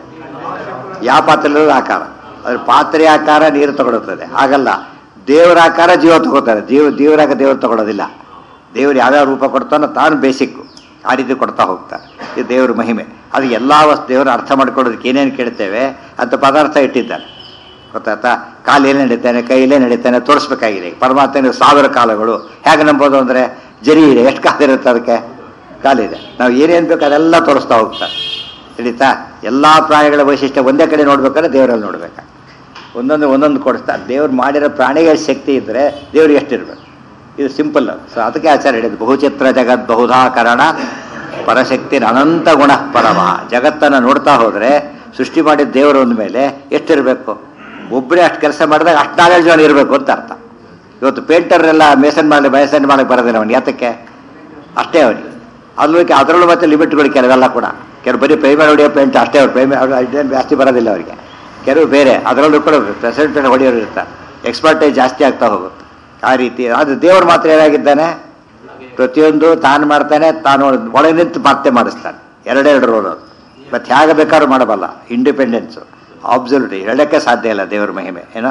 ಯಾವ ಪಾತ್ರೆಯಲ್ಲೂ ಆಕಾರ, ಅದ್ರ ಪಾತ್ರೆ ಆಕಾರ ನೀರು ತಗೊಳುತ್ತದೆ. ಹಾಗಲ್ಲ, ದೇವರ ಆಕಾರ ಜೀವ ತಗೋತಾರೆ. ಜೀವ ದೇವರಾಗ ದೇವರು ತಗೊಳ್ಳೋದಿಲ್ಲ. ದೇವರು ಯಾವ್ಯಾವ ರೂಪ ಕೊಡ್ತಾನೋ ತಾನು ಬೇಸಿಕ್ಕು ಆ ರೀತಿ ಕೊಡ್ತಾ ಹೋಗ್ತಾರೆ. ಇದು ದೇವ್ರ ಮಹಿಮೆ. ಅದು ಎಲ್ಲ ವಸ್ತು ದೇವರು ಅರ್ಥ ಮಾಡ್ಕೊಳ್ಳೋದಕ್ಕೆ ಏನೇನು ಕೇಳ್ತೇವೆ ಅಂತ ಪದಾರ್ಥ ಇಟ್ಟಿದ್ದಾನೆ. ಗೊತ್ತಾಯ್ತಾ? ಕಾಲೇನೇ ನಡೀತಾನೆ, ಕೈಲೇ ನಡೀತಾನೆ, ತೋರಿಸ್ಬೇಕಾಗಿದೆ. ಪರಮಾತ್ಮನಿಗೆ ಸಾವಿರ ಕಾಲಗಳು ಹೇಗೆ ನಂಬೋದು ಅಂದರೆ, ಜರಿ ಇದೆ, ಎಷ್ಟು ಕಾಲಿರುತ್ತೆ ಅದಕ್ಕೆ? ಕಾಲಿದೆ. ನಾವು ಏನೇನು ಬೇಕು ಅದೆಲ್ಲ ತೋರಿಸ್ತಾ ಹೋಗ್ತಾರೆ. ತಿಳಿತಾ? ಎಲ್ಲ ಪ್ರಾಣಿಗಳ ವೈಶಿಷ್ಟ್ಯ ಒಂದೇ ಕಡೆ ನೋಡ್ಬೇಕಾದ್ರೆ ದೇವರಲ್ಲಿ ನೋಡ್ಬೇಕು. ಒಂದೊಂದು ಒಂದೊಂದು ಕೊಡಿಸ್ತಾರೆ. ದೇವ್ರು ಮಾಡಿರೋ ಪ್ರಾಣಿಗಳ ಶಕ್ತಿ ಇದ್ದರೆ ದೇವ್ರಿಗೆ ಎಷ್ಟಿರ್ಬೇಕು? ಇದು ಸಿಂಪಲ್. ಸೊ ಅದಕ್ಕೆ ಆಚಾರ್ಯ ಹೇಳಿದ್ದು, ಬಹುಚಿತ್ರ ಜಗತ್ ಬಹುಧಾಕರಣ ಪರಶಕ್ತಿ ಅನಂತ ಗುಣ ಪರಮ. ಜಗತ್ತನ್ನು ನೋಡ್ತಾ ಹೋದರೆ ಸೃಷ್ಟಿ ಮಾಡಿದ ದೇವರು ಅಂದ ಮೇಲೆ ಎಷ್ಟಿರಬೇಕು? ಒಬ್ಬರೇ ಅಷ್ಟು ಕೆಲಸ ಮಾಡಿದಾಗ ಅಷ್ಟು ನಾಲೆಡ್ಜ್ ಅವನು ಇರಬೇಕು ಅಂತ ಅರ್ಥ. ಇವತ್ತು ಪೇಂಟರ್ರೆಲ್ಲ ಮೇಸನ್ ಮಾಡಿ ಮೇಸನ್ ಮಾಡಕ್ಕೆ ಬರೋದಿಲ್ಲ ಅವನು. ಯಾತಕ್ಕೆ? ಅಷ್ಟೇ ಅವನಿಗೆ. ಅದ್ರೊಳಗೆ ಅದರಲ್ಲೂ ಮತ್ತೆ ಲಿಮಿಟ್ಗಳು ಕೆಲವೆಲ್ಲ ಕೂಡ. ಕೆಲವು ಬರೀ ಪ್ರೈಮರ್ ಹೊಡೆಯೋ ಪೇಂಟ್ ಅಷ್ಟೇ. ಅವ್ರು ಪ್ರೈಮರ್ ಇದೇನು ಜಾಸ್ತಿ ಬರೋದಿಲ್ಲ ಅವರಿಗೆ. ಕೆಲವು ಬೇರೆ ಅದರಲ್ಲೂ ಕೂಡ ಪ್ರೆಸೆಂಟ್ ಹೊಡೆಯೋರು ಇರ್ತಾರೆ. ಎಕ್ಸ್ಪರ್ಟೈಸ್ ಜಾಸ್ತಿ ಆಗ್ತಾ ಹೋಗುತ್ತೆ. ಆ ರೀತಿ ಅದು ದೇವರು ಮಾತ್ರ ಏನಾಗಿದ್ದಾನೆ? ಪ್ರತಿಯೊಂದು ತಾನು ಮಾಡ್ತಾನೆ, ತಾನು ಒಳಗೆ ನಿಂತು ಮತ್ತೆ ಮಾಡಿಸ್ತಾನೆ. ಎರಡೆರಡು ರೋಲ್ ಅದು. ಮತ್ತು ಹೇಗೆ ಬೇಕಾದ್ರೂ ಮಾಡಬಲ್ಲ. ಇಂಡಿಪೆಂಡೆನ್ಸು ಅಬ್ಸಲ್ಯೂಟ್ ಹೇಳೋಕ್ಕೆ ಸಾಧ್ಯ ಇಲ್ಲ ದೇವರ ಮಹಿಮೆ. ಏನೋ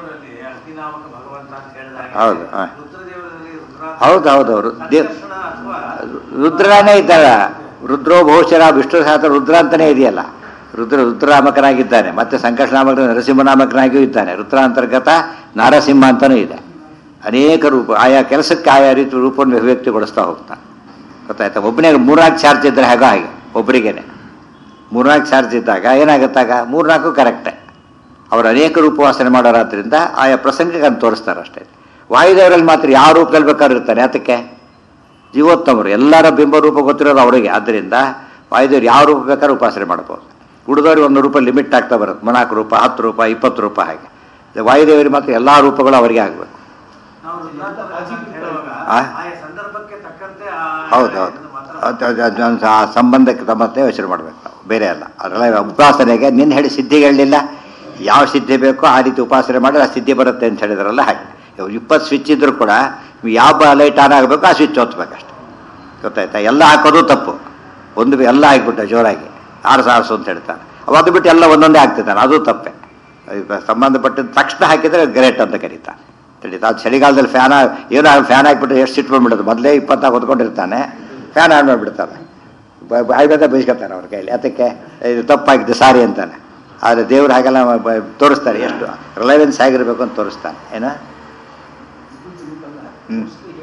ಹೌದು. ಹಾಂ ಹೌದು ಹೌದು ಅವರು ದೇವ್ ರುದ್ರನೇ ಇದ್ದಾರ. ರುದ್ರೋ ಬಹುಶಃ ವಿಷ್ಣು ಸಹಸ್ರ ರುದ್ರ ಅಂತಲೇ ಇದೆಯಲ್ಲ. ರುದ್ರ ರುದ್ರನಾಮಕನಾಗಿದ್ದಾನೆ. ಮತ್ತೆ ಸಂಕಷ್ಟನಾಮಕ ನರಸಿಂಹನಾಮಕನಾಗಿಯೂ ಇದ್ದಾನೆ. ರುದ್ರ ಅಂತರ್ಗತ ನಾರಸಿಂಹ ಅಂತಲೂ ಇದೆ. ಅನೇಕ ರೂಪ, ಆಯಾ ಕೆಲಸಕ್ಕೆ ಆಯಾ ರೀತಿ ರೂಪವನ್ನು ಅಭಿವ್ಯಕ್ತಿಗೊಳಿಸ್ತಾ ಹೋಗ್ತಾನೆ. ಗೊತ್ತಾಯ್ತಾ? ಒಬ್ಬನೇ ಮೂರ್ನಾಲ್ಕು ಚಾರ್ಜ್ ಇದ್ದರೆ ಹಾಗೋ ಹಾಗೆ ಒಬ್ಬರಿಗೇನೆ ಮೂರ್ನಾಲ್ಕು ಚಾರ್ಜ್ ಇದ್ದಾಗ ಏನಾಗುತ್ತಾಗ ಮೂರ್ನಾಲ್ಕು ಕರೆಕ್ಟೇ. ಅವರು ಅನೇಕ ರೂಪವಾಸನೆ ಮಾಡೋರಾದ್ರಿಂದ ಆಯಾ ಪ್ರಸಂಗಕ್ಕೆ ಅಂತ ತೋರಿಸ್ತಾರೆ ಅಷ್ಟೇ. ವಾಯುದೇವರಲ್ಲಿ ಮಾತ್ರ ಯಾವ ರೂಪದಲ್ಲಿ ಬೇಕಾದ್ರೂ ಇರ್ತಾರೆ. ಅದಕ್ಕೆ ಜೀವೋತ್ತಮರು ಎಲ್ಲರ ಬಿಂಬ ರೂಪ ಗೊತ್ತಿರೋದು ಅವರಿಗೆ. ಆದ್ದರಿಂದ ವಾಯುದೇವರು ಯಾವ ರೂಪ ಬೇಕಾದ್ರೂ ಉಪಾಸನೆ ಮಾಡ್ಬೋದು. ಉಳಿದವ್ರಿಗೆ ಒಂದು ರೂಪ ಲಿಮಿಟ್ ಆಗ್ತಾ ಬರುತ್ತೆ. ನಾಲ್ಕು ರೂಪ, ಹತ್ತು ರೂಪ, ಇಪ್ಪತ್ತು ರೂಪ ಹಾಗೆ. ವಾಯುದೇವರಿಗೆ ಮಾತ್ರ ಎಲ್ಲ ರೂಪಗಳು ಅವರಿಗೆ ಆಗಬೇಕು. ಹೌದು ಹೌದು ಆ ಸಂಬಂಧಕ್ಕೆ ತಮ್ಮಂತೆ ಯೋಚನೆ ಮಾಡಬೇಕು ನಾವು, ಬೇರೆ ಅಲ್ಲ. ಅದೆಲ್ಲ ಉಪಾಸನೆಗೆ ನಿನ್ನ ಹೇಳಿ ಸಿದ್ಧಿಗಳಿಲ್ಲ. ಯಾವ ಸಿದ್ಧಿ ಬೇಕೋ ಆ ರೀತಿ ಉಪಾಸನೆ ಮಾಡಿದ್ರೆ ಆ ಸಿದ್ಧಿ ಬರುತ್ತೆ ಅಂತ ಹೇಳಿದ್ರಲ್ಲ ಹಾಗೆ. ಇಪ್ಪತ್ತು ಸ್ವಿಚ್ ಇದ್ರೂ ಕೂಡ ಯಾವ ಲೈಟ್ ಆನ್ ಆಗಬೇಕು ಆ ಸ್ವಿಚ್ ಹೊತ್ಬೇಕಷ್ಟೆ. ಗೊತ್ತಾಯ್ತಾ? ಎಲ್ಲ ಹಾಕೋದು ತಪ್ಪು. ಒಂದು ಎಲ್ಲ ಆಗಿಬಿಟ್ಟು ಜೋರಾಗಿ ಆರು ಸಾರಿಸು ಅಂತ ಹೇಳ್ತಾನೆ. ಅದು ಬಿಟ್ಟು ಎಲ್ಲ ಒಂದೊಂದೇ ಆಗ್ತಿದ್ದಾನೆ, ಅದು ತಪ್ಪೆ. ಸಂಬಂಧಪಟ್ಟಿದ್ದ ತಕ್ಷಣ ಹಾಕಿದರೆ ಗ್ರೇಟ್ ಅಂತ ಕರೀತಾನೆ. ತಿಳಿತಾ? ಅದು ಚಳಿಗಾಲದಲ್ಲಿ ಫ್ಯಾನ್ ಏನೋ ಫ್ಯಾನ್ ಹಾಕಿಬಿಟ್ಟು ಎಷ್ಟು ಸಿಟ್ಟು ಬಂದ್ಬಿಡೋದು. ಮೊದಲೇ ಇಪ್ಪತ್ತಾಗ ಹೊತ್ಕೊಂಡಿರ್ತಾನೆ, ಫ್ಯಾನ್ ಆನ್ ಮಾಡಿಬಿಡ್ತಾನೆ. ಆಯ್ತಾ ಬೈಸ್ಕೊತಾನೆ ಅವ್ರ ಕೈಲಿ. ಅದಕ್ಕೆ ಇದು ತಪ್ಪಾಗಿದೆ ಸಾರಿ ಅಂತಾನೆ. ಆದರೆ ದೇವ್ರು ಹಾಗೆಲ್ಲ ತೋರಿಸ್ತಾರೆ. ಎಷ್ಟು ರಿಲೈವೆನ್ಸ್ ಆಗಿರಬೇಕು ಅಂತ ತೋರಿಸ್ತಾನೆ. ಏನ ಹ್ಞೂ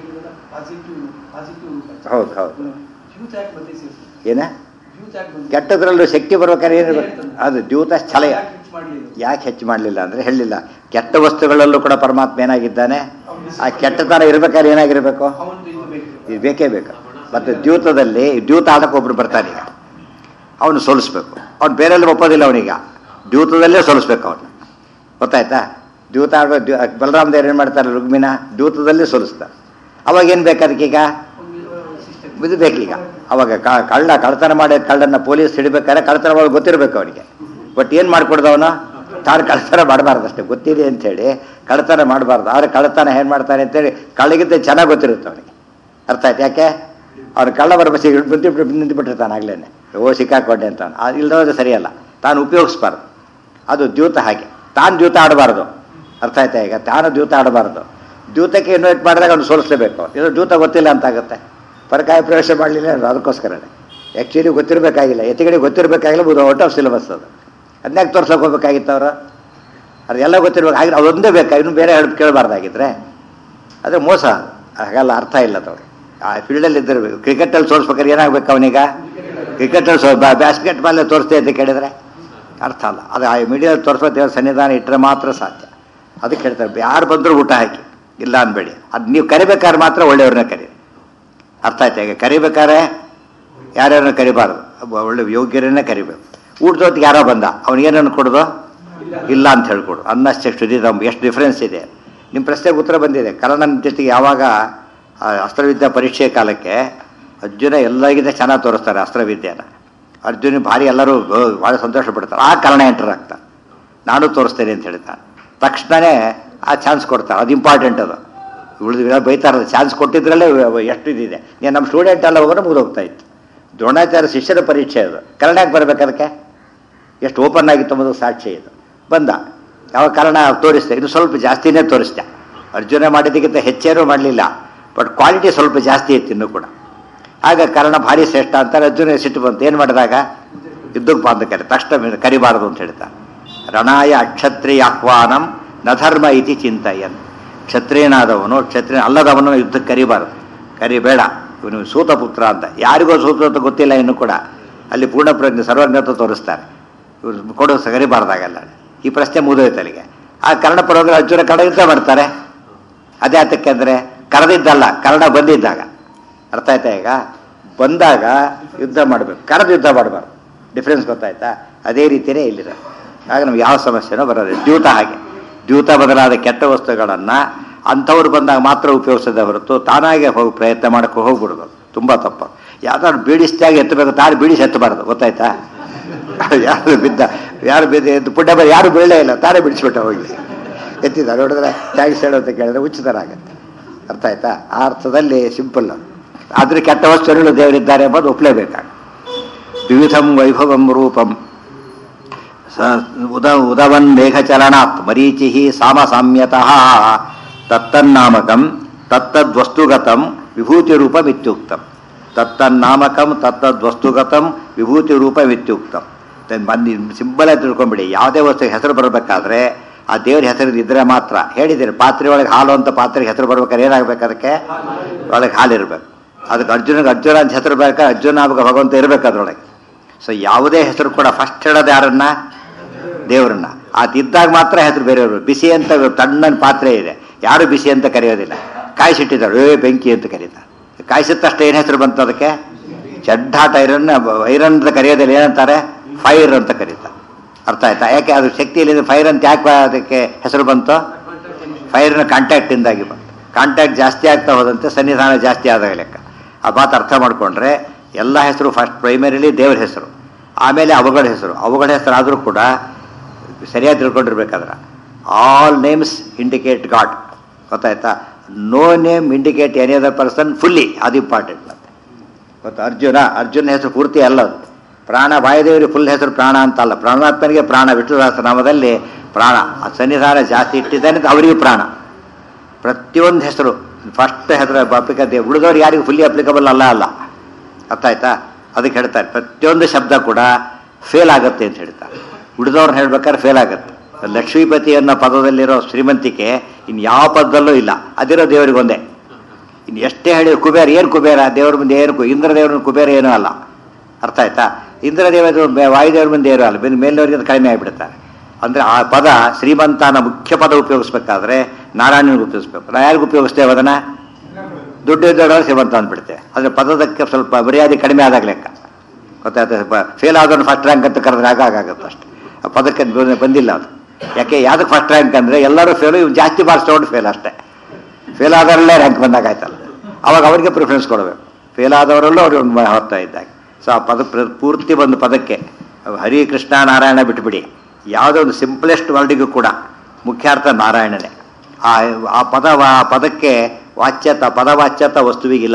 ಹೌದು ಹೌದು. ಏನ ಕೆಟ್ಟದ್ರಲ್ಲೂ ಶಕ್ತಿ ಬರ್ಬೇಕಾದ್ರೆ ಏನಿರ್ಬೇಕು? ಅದು ದ್ಯೂತ ಛಲ. ಯಾಕೆ ಹೆಚ್ಚು ಮಾಡಲಿಲ್ಲ ಅಂದರೆ ಹೇಳಲಿಲ್ಲ. ಕೆಟ್ಟ ವಸ್ತುಗಳಲ್ಲೂ ಕೂಡ ಪರಮಾತ್ಮ ಏನಾಗಿದ್ದಾನೆ? ಆ ಕೆಟ್ಟತನ ಇರ್ಬೇಕಾದ್ರೆ ಏನಾಗಿರ್ಬೇಕು? ಇದು ಬೇಕೇ ಬೇಕು. ಮತ್ತು ದ್ಯೂತದಲ್ಲಿ ದ್ಯೂತ ಆಡಕ್ಕೆ ಒಬ್ರು ಬರ್ತಾನೆ. ಈಗ ಅವನು ಸೋಲಿಸ್ಬೇಕು. ಅವ್ನು ಬೇರೆಲ್ಲ ಒಪ್ಪೋದಿಲ್ಲ. ಅವನೀಗ ದ್ಯೂತದಲ್ಲೇ ಸೋಲಿಸ್ಬೇಕು ಅವನು. ಗೊತ್ತಾಯ್ತಾ? ದ್ಯೂತ ಆಡೋ ದ್ಯೂ ಬಲರಾಮ ದೇವ್ರು ಏನು ಮಾಡ್ತಾರೆ? ರುಗ್ಮಿನ ದ್ಯೂತದಲ್ಲೇ ಸೋಲಿಸ್ತಾರೆ. ಅವಾಗ ಏನು ಬೇಕು ಅದಕ್ಕೀಗ? ಇದು ಬೇಕೀಗ. ಅವಾಗ ಕಳ್ಳ ಕಳ್ತನ ಮಾಡಿ ಕಳ್ಳನ್ನ ಪೊಲೀಸ್ ಹಿಡಿಬೇಕಾದ್ರೆ ಕಳ್ತನ ಮಾಡಿ ಗೊತ್ತಿರಬೇಕು ಅವನಿಗೆ. ಬಟ್ ಏನು ಮಾಡ್ಕೊಡ್ದವನು? ತಾನು ಕಳ್ತನ ಮಾಡಬಾರ್ದು ಅಷ್ಟೇ. ಗೊತ್ತಿದೆ ಅಂಥೇಳಿ ಕಳ್ತನ ಮಾಡಬಾರ್ದು. ಆದರೆ ಕಳ್ತನ ಏನು ಮಾಡ್ತಾನೆ ಅಂತೇಳಿ ಕಳ್ಳಗಿಂತ ಚೆನ್ನಾಗಿ ಗೊತ್ತಿರುತ್ತೆ ಅವನಿಗೆ. ಅರ್ಥ ಆಯ್ತು? ಯಾಕೆ? ಅವ್ನು ಕಳ್ಳ ಬರ ಬಸ್ಸಿಗೆ ನಿಂತು ನಿಂತುಬಿಟ್ಟಿರ್ತಾನೆ ಆಗ್ಲೇನೆ. ಓ ಸಿಕ್ಕಾಕೊಂಡೆ ಅಂತ. ಇಲ್ದೋದ್ರೆ ಸರಿಯಲ್ಲ. ತಾನು ಉಪಯೋಗಿಸ್ಬಾರ್ದು. ಅದು ದ್ಯೂತ ಹಾಗೆ. ತಾನು ದ್ಯೂತ ಆಡಬಾರ್ದು. ಅರ್ಥ ಆಯ್ತಾ? ಈಗ ತಾನು ದ್ಯೂತ ಆಡಬಾರ್ದು. ದ್ಯೂತಕ್ಕೆ ಇನ್ವೈಟ್ ಮಾಡಿದಾಗ ಅವ್ನು ಸೋಲಿಸಲೇಬೇಕು. ಇದು ದ್ಯೂತ ಗೊತ್ತಿಲ್ಲ ಅಂತಾಗುತ್ತೆ. ಪರಕಾಯ ಪ್ರವೇಶ ಮಾಡಲಿಲ್ಲ ಅದಕ್ಕೋಸ್ಕರನೇ. ಆ್ಯಕ್ಚುಲಿ ಗೊತ್ತಿರಬೇಕಾಗಿಲ್ಲ, ಎತ್ತಿಗಡೆ ಗೊತ್ತಿರಬೇಕಾಗಿಲ್ಲ. ಬುಧ ಔಟ್ ಆಫ್ ಸಿಲೆಬಸ್ ಅದು. ಅದನ್ಯಾಕೆ ತೋರ್ಸೋಕೆ ಹೋಗ್ಬೇಕಾಗಿತ್ತು ಅವರು? ಅದೆಲ್ಲ ಗೊತ್ತಿರ್ಬೇಕು. ಹಾಗೆ ಅದೊಂದೇ ಬೇಕಾ? ಇನ್ನು ಬೇರೆ ಹೇಳಿ ಕೇಳಬಾರ್ದಾಗಿದ್ರೆ ಅದೇ ಮೋಸ. ಹಾಗೆಲ್ಲ ಅರ್ಥ ಇಲ್ಲ ತವ್ರಿಗೆ. ಆ ಫೀಲ್ಡಲ್ಲಿ ಇದ್ದಿರಬೇಕು. ಕ್ರಿಕೆಟಲ್ಲಿ ಸೋಲ್ಸ್ಬೇಕಾದ್ರೆ ಏನಾಗಬೇಕು ಅವನೀಗ? ಕ್ರಿಕೆಟ್ ಬ್ಯಾಸ್ಕೆಟ್ ಬಾಲ್ ತೋರಿಸ್ತೇ ಅಂತ ಕೇಳಿದರೆ ಅರ್ಥ ಅಲ್ಲ. ಅದು ಆ ಮೀಡಿಯಾದಲ್ಲಿ ತೋರಿಸೋ ದೇವ್ರ ಸನ್ನಿಧಾನ ಇಟ್ಟರೆ ಮಾತ್ರ ಸಾಧ್ಯ. ಅದಕ್ಕೆ ಹೇಳ್ತಾರೆ ಯಾರು ಬಂದರೂ ಊಟ ಹಾಕಿ, ಇಲ್ಲ ಅನ್ಬೇಡಿ. ಅದು ನೀವು ಕರಿಬೇಕಾದ್ರೆ ಮಾತ್ರ ಒಳ್ಳೆಯವ್ರನ್ನ ಕರಿ. ಅರ್ಥ ಆಯ್ತಾ? ಈಗ ಕರಿಬೇಕಾದ್ರೆ ಯಾರ್ಯಾರನ್ನ ಕರಿಬಾರ್ದು, ಒಳ್ಳೆ ಯೋಗ್ಯರನ್ನೇ ಕರಿಬೇಕು. ಊಟದೊತ್ತಿಗೆ ಯಾರೋ ಬಂದ, ಅವ್ನಿಗೇನನ್ನು ಕೊಡೋದು? ಇಲ್ಲ ಅಂತ ಹೇಳ್ಕೊಡು. ಅನ್ನಷ್ಟೇ ಶ್ರುತಿದಂ. ಎಷ್ಟು ಡಿಫ್ರೆನ್ಸ್ ಇದೆ. ನಿಮ್ಮ ಪ್ರಶ್ನೆಗೆ ಉತ್ತರ ಬಂದಿದೆ. ಕರ್ಣನ ಜೊತೆಗೆ ಯಾವಾಗ ಅಸ್ತ್ರವಿದ್ಯಾ ಪರೀಕ್ಷೆ ಕಾಲಕ್ಕೆ ಅರ್ಜುನ ಎಲ್ಲರಿಗಿಂತ ಚೆನ್ನಾಗಿ ತೋರಿಸ್ತಾರೆ ಅಸ್ತ್ರವಿದ್ಯೆನ. ಅರ್ಜುನ ಭಾರಿ ಎಲ್ಲರೂ ಭಾಳ ಸಂತೋಷ ಪಡ್ತಾರೆ. ಆ ಕರ್ಣ ಎಂಟರ್ ಆಗ್ತಾರೆ, ನಾನು ತೋರಿಸ್ತೇನೆ ಅಂತ ಹೇಳ್ತಾನೆ. ತಕ್ಷಣವೇ ಆ ಚಾನ್ಸ್ ಕೊಡ್ತಾರೆ. ಅದು ಇಂಪಾರ್ಟೆಂಟ್. ಅದು ಉಳಿದ ಬೈತಾರದು ಚಾನ್ಸ್ ಕೊಟ್ಟಿದ್ರಲ್ಲೇ ಎಷ್ಟು ಇದಿದೆ. ನೀನು ನಮ್ಮ ಸ್ಟೂಡೆಂಟ್ ಎಲ್ಲ ಹೋಗೋಣ ಮುಗಿದೋಗ್ತಾ ಇತ್ತು. ದ್ರೋಣಾಚಾರ್ಯ ಶಿಷ್ಯರ ಪರೀಕ್ಷೆ ಅದು. ಕನ್ನಡಕ್ಕೆ ಬರಬೇಕು. ಅದಕ್ಕೆ ಎಷ್ಟು ಓಪನ್ ಆಗಿತ್ತು ಅನ್ನೋದು ಸಾಕ್ಷಿ ಇದು. ಬಂದ ಯಾವ ಕಾರಣ ತೋರಿಸ್ದೆ, ಇದು ಸ್ವಲ್ಪ ಜಾಸ್ತಿನೇ ತೋರಿಸ್ದೆ. ಅರ್ಜುನ ಮಾಡಿದ್ದಕ್ಕಿಂತ ಹೆಚ್ಚೇನೂ ಮಾಡಲಿಲ್ಲ, ಬಟ್ ಕ್ವಾಲಿಟಿ ಸ್ವಲ್ಪ ಜಾಸ್ತಿ ಇತ್ತು ಇನ್ನೂ ಕೂಡ. ಆಗ ಕರ್ಣ ಭಾರಿ ಶ್ರೇಷ್ಠ ಅಂತಾರೆ. ಅರ್ಜುನ ಸಿಟ್ಟು ಬಂತು. ಏನು ಮಾಡಿದಾಗ ಯುದ್ಧಕ್ಕೆ ಬಂದು ಕರೆ ತಕ್ಷಣ ಕರಿಬಾರದು ಅಂತ ಹೇಳ್ತಾರೆ. ರಣಾಯ ಅಕ್ಷತ್ರಿಯ ಆಹ್ವಾನಂ ನ ಧರ್ಮ ಇತಿ ಚಿಂತಯನ್. ಕ್ಷತ್ರಿಯನಾದವನು ಕ್ಷತ್ರಿಯ ಅಲ್ಲದವನು ಯುದ್ಧಕ್ಕೆ ಕರಿಬಾರದು, ಕರಿಬೇಡ. ಇವನು ಸೂತಪುತ್ರ ಅಂತ. ಯಾರಿಗೋ ಸೂತ ಅಂತ ಗೊತ್ತಿಲ್ಲ ಇನ್ನೂ ಕೂಡ. ಅಲ್ಲಿ ಪೂರ್ಣ ಪ್ರಜ್ಞೆ ಸರ್ವಜ್ಞತ್ವ ತೋರಿಸ್ತಾರೆ. ಇವ್ರು ಕೊಡೋ ಕರಿಬಾರ್ದಾಗಲ್ಲ. ಈ ಪ್ರಶ್ನೆ ಮುಗಿದೋಯ್ತು ಅಲ್ಲಿಗೆ. ಆ ಕರ್ಣ ಪರವಾಗಿ ಅರ್ಜುನ ಕನ್ನಡ ಯುದ್ಧ ಮಾಡ್ತಾರೆ. ಅದೇ ಆತಕ್ಕೆ ಅಂದರೆ ಕರೆದಿದ್ದಲ್ಲ, ಕನ್ನಡ ಬಂದಿದ್ದಾಗ. ಅರ್ಥ ಆಯ್ತಾ? ಈಗ ಬಂದಾಗ ಯುದ್ಧ ಮಾಡಬೇಕು, ಕರೆದು ಯುದ್ಧ ಮಾಡಬಾರ್ದು. ಡಿಫ್ರೆನ್ಸ್ ಗೊತ್ತಾಯ್ತಾ? ಅದೇ ರೀತಿಯೇ ಇಲ್ಲಿದೆ. ಆಗ ನಮ್ಗೆ ಯಾವ ಸಮಸ್ಯೆನೋ ಬರೋದು. ದ್ಯೂತ ಹಾಗೆ ದ್ಯೂತ ಬದಲಾದ ಕೆಟ್ಟ ವಸ್ತುಗಳನ್ನು ಅಂಥವ್ರು ಬಂದಾಗ ಮಾತ್ರ ಉಪಯೋಗಿಸೋದೇ ಹೊರತು ತಾನಾಗೆ ಹೋಗಿ ಪ್ರಯತ್ನ ಮಾಡೋಕ್ಕೆ ಹೋಗ್ಬಿಡೋದು ತುಂಬ ತಪ್ಪು. ಯಾವ್ದಾದ್ರು ಬೀಡಿಸ್ದಾಗ ಎತ್ತಬೇಕು, ತಾನು ಬೀಡಿಸಿ ಎತ್ತಬಾರ್ದು. ಗೊತ್ತಾಯ್ತಾ? ಯಾರು ಬಿದ್ದ ಯಾರು ಬಿದ್ದ ಎದ್ದು ಪುಟ್ಟ ಬರೀ ಯಾರು ಬೀಳಲೇ ಇಲ್ಲ, ತಾನೇ ಬಿಡಿಸ್ಬಿಟ್ಟ ಹೋಗಿ ಎತ್ತಿದ ನೋಡಿದ್ರೆ ಟ್ಯಾಕ್ಸ್ ಹೇಳೋ ಅಂತ ಕೇಳಿದ್ರೆ ಉಚಿತರ ಆಗುತ್ತೆ. ಅರ್ಥ ಆಯ್ತಾ? ಆ ಅರ್ಥದಲ್ಲಿ ಸಿಂಪಲ್. ಆದರೆ ಕೆಟ್ಟ ವಸ್ತುಗಳು ದೇವರಿದ್ದಾರೆ ಎಂಬುದು ಒಪ್ಪಲೇಬೇಕಾಗ. ದ್ವಿಧಂ ವೈಭವಂ ರೂಪಂ ಸ ಉದ ಉದವನ್ ಮೇಘಚಲನಾತ್ ಮರೀಚಿ ಸಾಮ ಸಾಮ್ಯತಃ ತತ್ತನ್ನಾಮಕಂ ತತ್ತದ್ವಸ್ತುಗತಂ ವಿಭೂತಿ ರೂಪಮಿತ್ಯುಕ್ತಂ. ತತ್ತನ್ನಾಮಕಂ ತತ್ತದ್ವಸ್ತುಗತಂ ವಿಭೂತಿ ರೂಪಮಿತ್ಯುಕ್ತಂ. ಬಂದು ಸಿಂಪಲ್ ಆಗಿ ತಿಳ್ಕೊಂಬಿಡಿ. ಯಾವುದೇ ವಸ್ತುಗೆ ಹೆಸರು ಬರಬೇಕಾದ್ರೆ ಆ ದೇವ್ರ ಹೆಸರು ಇದ್ದರೆ ಮಾತ್ರ. ಹೇಳಿದ್ದೀರಿ ಪಾತ್ರೆ ಒಳಗೆ ಹಾಲು ಅಂತ ಪಾತ್ರೆಗೆ ಹೆಸರು ಬರ್ಬೇಕಾದ್ರೆ ಏನಾಗಬೇಕು? ಅದಕ್ಕೆ ಒಳಗೆ ಹಾಲು ಇರಬೇಕು. ಅದಕ್ಕೆ ಅರ್ಜುನಿಗೆ ಅರ್ಜುನ ಅಂತ ಹೆಸರು ಬೇಕಾದ್ರೆ ಅರ್ಜುನ ಆಗಬೇಕು, ಭಗವಂತ ಇರಬೇಕು ಅದರೊಳಗೆ. ಸೊ ಯಾವುದೇ ಹೆಸರು ಕೂಡ ಫಸ್ಟ್ ಹೇಳೋದು ಯಾರನ್ನ? ದೇವರನ್ನ. ಅದಿದ್ದಾಗ ಮಾತ್ರ ಹೆಸರು ಬೇರೆಯವರು. ಬಿಸಿ ಅಂತ ತಣ್ಣನ ಪಾತ್ರೆ ಇದೆ, ಯಾರು ಬಿಸಿ ಅಂತ ಕರೆಯೋದಿಲ್ಲ. ಕಾಯಿಸಿಟ್ಟಿದ್ದಾರೆ, ಏ ಬೆಂಕಿ ಅಂತ ಕರೀತಾರೆ. ಕಾಯಿಸಿದ ತಕ್ಷಣ ಏನು ಹೆಸರು ಬಂತು ಅದಕ್ಕೆ? ಚಡ್ಡಾಟ ಐರನ್ ಐರನ್ ಅಂತ ಕರೆಯೋದಿಲ್ಲ, ಏನಂತಾರೆ? ಫೈರ್ ಅಂತ ಕರೀತಾರೆ. ಅರ್ಥ ಆಯ್ತಾ? ಯಾಕೆ ಅದು ಶಕ್ತಿಯಲ್ಲಿ ಫೈರ್ ಅಂತ ಯಾಕೆ ಅದಕ್ಕೆ ಹೆಸರು ಬಂತು? ಫೈರ್ನ ಕಾಂಟ್ಯಾಕ್ಟಿಂದಾಗಿ ಬಂತು. ಕಾಂಟ್ಯಾಕ್ಟ್ ಜಾಸ್ತಿ ಆಗ್ತಾ ಹೋದಂತೆ ಸನ್ನಿಧಾನ ಜಾಸ್ತಿ ಆದಾಗ ಲೆಕ್ಕ. ಆ ಮಾತು ಅರ್ಥ ಮಾಡಿಕೊಂಡ್ರೆ ಎಲ್ಲ ಹೆಸರು ಫಸ್ಟ್ ಪ್ರೈಮರಿಲಿ ದೇವರ ಹೆಸರು, ಆಮೇಲೆ ಅವುಗಳ ಹೆಸರು. ಅವುಗಳ ಹೆಸರು ಆದರೂ ಕೂಡ ಸರಿಯಾಗಿ ತಿಳ್ಕೊಂಡಿರ್ಬೇಕಾದ್ರೆ ಆಲ್ ನೇಮ್ಸ್ ಇಂಡಿಕೇಟ್ ಗಾಡ್. ಗೊತ್ತಾಯ್ತಾ? No name indicate any other person fully. ಅದು ಇಂಪಾರ್ಟೆಂಟ್ ಮತ್ತೆ. ಗೊತ್ತಾ? ಅರ್ಜುನ ಅರ್ಜುನ ಹೆಸರು ಪೂರ್ತಿ ಅಲ್ಲ ಅದು. ಪ್ರಾಣ ವಾಯುದೇವರಿಗೆ ಫುಲ್ ಹೆಸರು ಪ್ರಾಣ ಅಂತಲ್ಲ. ಪ್ರಾಣಾತ್ಮನಿಗೆ ಪ್ರಾಣ. ವಿಷ್ಣುದಾಸ ನಾಮದಲ್ಲಿ ಪ್ರಾಣ. ಆ ಸನ್ನಿಧಾನ ಜಾಸ್ತಿ ಇಟ್ಟಿದ್ದಾನೆ ಅಂತ ಅವರಿಗೆ ಪ್ರಾಣ. ಪ್ರತಿಯೊಂದು ಹೆಸರು ಫಸ್ಟ್ ಹೆಸರು ಅಪ್ಲಿಕೇಬಲ್. ಉಳಿದವ್ರು ಯಾರಿಗೂ ಫುಲ್ಲಿ ಅಪ್ಲಿಕಬಲ್ ಅಲ್ಲ ಅಲ್ಲ. ಅರ್ಥ ಆಯ್ತಾ? ಅದಕ್ಕೆ ಹೇಳ್ತಾರೆ ಪ್ರತಿಯೊಂದು ಶಬ್ದ ಕೂಡ ಫೇಲ್ ಆಗುತ್ತೆ ಅಂತ ಹೇಳ್ತಾರೆ. ಉಳಿದವ್ರನ್ನ ಹೇಳ್ಬೇಕಾದ್ರೆ ಫೇಲ್ ಆಗುತ್ತೆ. ಲಕ್ಷ್ಮೀಪತಿ ಅನ್ನೋ ಪದದಲ್ಲಿರೋ ಶ್ರೀಮಂತಿಕೆ ಇನ್ನು ಯಾವ ಪದದಲ್ಲೂ ಇಲ್ಲ. ಅದಿರೋ ದೇವರಿಗೆ ಒಂದೇ. ಇನ್ನು ಎಷ್ಟೇ ಹೇಳಿ ಕುಬೇರ, ಏನು ಕುಬೇರ? ದೇವ್ರ ಮುಂದೆ ಏನು? ಇಂದ್ರ ದೇವ್ರ ಕುಬೇರ ಏನೂ ಅಲ್ಲ. ಅರ್ಥ ಆಯ್ತಾ? ಇಂದ್ರ ದೇವರು ವಾಯುದೇವ್ರ ಮುಂದೆ ಏನೂ ಅಲ್ಲ. ಮೇಲಿನವರಿಗೆ ಅದು ಕಡಿಮೆ ಆಗಿಬಿಡ್ತಾರೆ. ಅಂದರೆ ಆ ಪದ ಶ್ರೀಮಂತನ ಮುಖ್ಯ ಪದ ಉಪಯೋಗಿಸ್ಬೇಕಾದ್ರೆ ನಾರಾಯಣನಿಗೆ ಉಪಯೋಗಿಸ್ಬೇಕು. ನಾ ಯಾರಿಗೂ ಉಪಯೋಗಿಸ್ತೇವೆ ಅದನ್ನು? ದುಡ್ಡು ಇದ್ದವ್ರು ಶ್ರೀಮಂತ ಅಂದ್ಬಿಡ್ತೇವೆ. ಅಂದರೆ ಪದದಕ್ಕೆ ಸ್ವಲ್ಪ ಮರ್ಯಾದೆ ಕಡಿಮೆ ಆದಾಗ ಲೆಕ್ಕ. ಗೊತ್ತಾಯ್ತು? ಫೇಲ್ ಆದವನು ಫಸ್ಟ್ ರ್ಯಾಂಕ್ ಅಂತ ಕರೆದ್ರೆ ಆಗಾಗುತ್ತೆ ಅಷ್ಟೆ. ಆ ಪದಕ್ಕೆ ಬಂದಿಲ್ಲ ಅದು. ಯಾಕೆ? ಯಾವುದಕ್ಕೆ ಫಸ್ಟ್ ರ್ಯಾಂಕ್ ಅಂದರೆ ಎಲ್ಲರೂ ಫೇಲು, ಇವ್ನು ಜಾಸ್ತಿ ಮಾರ್ಕ್ಸ್ ತೊಗೊಂಡು ಫೇಲ್ ಅಷ್ಟೇ. ಫೇಲ್ ಆದವರಲ್ಲೇ ರ್ಯಾಂಕ್ ಬಂದಾಗ ಆಯ್ತಲ್ಲ, ಅವಾಗ ಅವರಿಗೆ ಪ್ರಿಫರೆನ್ಸ್ ಕೊಡಬೇಕು. ಫೇಲ್ ಆದವರಲ್ಲೂ ಅವ್ರಿಗೆ ಒಂದು ಹೊತ್ತಾ ಇದ್ದಾಗ. ಸೊ ಆ ಪದ ಪೂರ್ತಿ ಬಂದು ಪದಕ್ಕೆ ಹರಿ ಕೃಷ್ಣ ನಾರಾಯಣ ಬಿಟ್ಟುಬಿಡಿ. ಯಾವುದೋ ಒಂದು ಸಿಂಪಲೆಸ್ಟ್ ವರ್ಡಿಗೂ ಕೂಡ ಮುಖ್ಯಾರ್ಥ ನಾರಾಯಣನೇ. ಆ ಆ ಪದ ಆ ಪದಕ್ಕೆ ವಾಚ್ಯತ ಪದವಾಚ್ಯತ ವಸ್ತುವಿಗಿಲ್ಲ.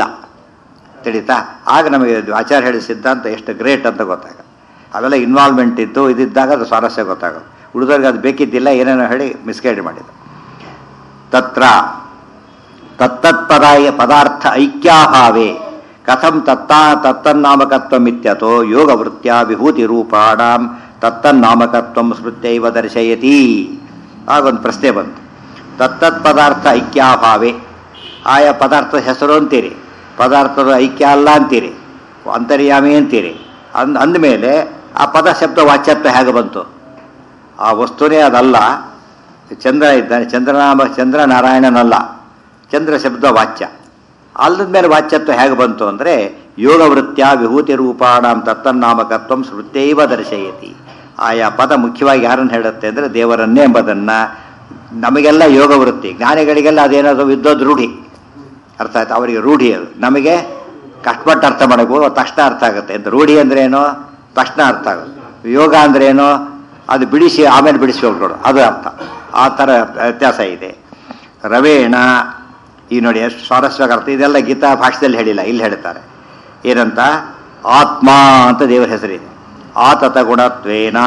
ತಿಳಿತಾ? ಆಗ ನಮಗೆ ಆಚಾರ್ಯ ಹೇಳಿದ ಸಿದ್ಧಾಂತ ಎಷ್ಟು ಗ್ರೇಟ್ ಅಂತ ಗೊತ್ತಾಗ. ಅವೆಲ್ಲ ಇನ್ವಾಲ್ವ್ಮೆಂಟ್ ಇದ್ದು ಇದಿದ್ದಾಗ ಅದು ಸ್ವಾರಸ್ಯ ಗೊತ್ತಾಗೋದು. ಉಳಿದವ್ರಿಗೆ ಅದು ಬೇಕಿದ್ದಿಲ್ಲ, ಏನೇನೋ ಹೇಳಿ ಮಿಸ್ಗೈಡ್ ಮಾಡಿದ್ದು. ತತ್ರ ತತ್ತತ್ಪದಾಯ ಪದಾರ್ಥ ಐಕ್ಯಾಭಾವೇ ಕಥಂ ತತ್ತಾ ತತ್ತನ್ನಾಮಕತ್ವಮಿತ್ಯತೋ ಯೋಗವೃತ್ಯ ವಿಭೂತಿ ರೂಪಾಣಾಂ ತತ್ತನ್ನಾಮಕತ್ವಂ ಸ್ಮೃತ್ಯೈವ ದರ್ಶಯತಿ. ಆಗೊಂದು ಪ್ರಶ್ನೆ ಬಂತು. ತತ್ತತ್ ಪದಾರ್ಥ ಐಕ್ಯಾಭಾವೇ, ಆಯಾ ಪದಾರ್ಥದ ಹೆಸರು ಅಂತೀರಿ, ಪದಾರ್ಥದ ಐಕ್ಯ ಅಲ್ಲ ಅಂತೀರಿ, ಅಂತರ್ಯಾಮಿ ಅಂತೀರಿ. ಅಂದ ಅಂದಮೇಲೆ ಆ ಪದ ಶಬ್ದ ವಾಚ್ಯತ್ವ ಹೇಗೆ ಬಂತು? ಆ ವಸ್ತುನೇ ಅದಲ್ಲ. ಚಂದ್ರ ಇದ್ದಾನೆ, ಚಂದ್ರನಾಮ ಚಂದ್ರ ನಾರಾಯಣನಲ್ಲ, ಚಂದ್ರ ಶಬ್ದ ವಾಚ್ಯ. ಅಲ್ಲದ ಮೇಲೆ ವಾಚ್ಯತ್ವ ಹೇಗೆ ಬಂತು ಅಂದರೆ ಯೋಗವೃತ್ಯ ವಿಭೂತಿ ರೂಪಾಣಂ ತತ್ತನ್ನಾಮಕತ್ವಂ ಸ್ಮೃತ್ಯೈವ ದರ್ಶಯತಿ. ಆಯಾ ಪದ ಮುಖ್ಯವಾಗಿ ಯಾರನ್ನು ಹೇಳುತ್ತೆ ಅಂದರೆ ದೇವರನ್ನೇ ಎಂಬುದನ್ನು. ನಮಗೆಲ್ಲ ಯೋಗವೃತ್ತಿ, ಜ್ಞಾನಿಗಳಿಗೆಲ್ಲ ಅದೇನಾದ್ರು ವಿದ್ವದ್ ರೂಢಿ, ಅರ್ಥ ಆಯ್ತು, ಅವರಿಗೆ ರೂಢಿ ಅದು. ನಮಗೆ ಕಷ್ಟಪಟ್ಟು ಅರ್ಥ ಮಾಡಬೇಕು, ತಕ್ಷಣ ಅರ್ಥ ಆಗುತ್ತೆ ಅಂತ. ರೂಢಿ ಅಂದ್ರೇನು? ತಕ್ಷಣ ಅರ್ಥ ಆಗುತ್ತೆ. ಯೋಗ ಅಂದ್ರೇನು? ಅದು ಬಿಡಿಸಿ ಆಮೇಲೆ ಬಿಡಿಸ್ಬೇಕು ನೋಡು, ಅದು ಅರ್ಥ. ಆ ಥರ ವ್ಯತ್ಯಾಸ ಇದೆ. ರವೇಣ ಈ ನೋಡಿ ಎಷ್ಟು ಸ್ವಾರಸ್ಯವಾಗಿ ಅರ್ಥ. ಇದೆಲ್ಲ ಗೀತಾ ಭಾಷೆಯಲ್ಲಿ ಹೇಳಿಲ್ಲ, ಇಲ್ಲಿ ಹೇಳ್ತಾರೆ. ಏನಂತ? ಆತ್ಮ ಅಂತ ದೇವರ ಹೆಸರಿದೆ. ಆತತ ಗುಣತ್ವೇನ,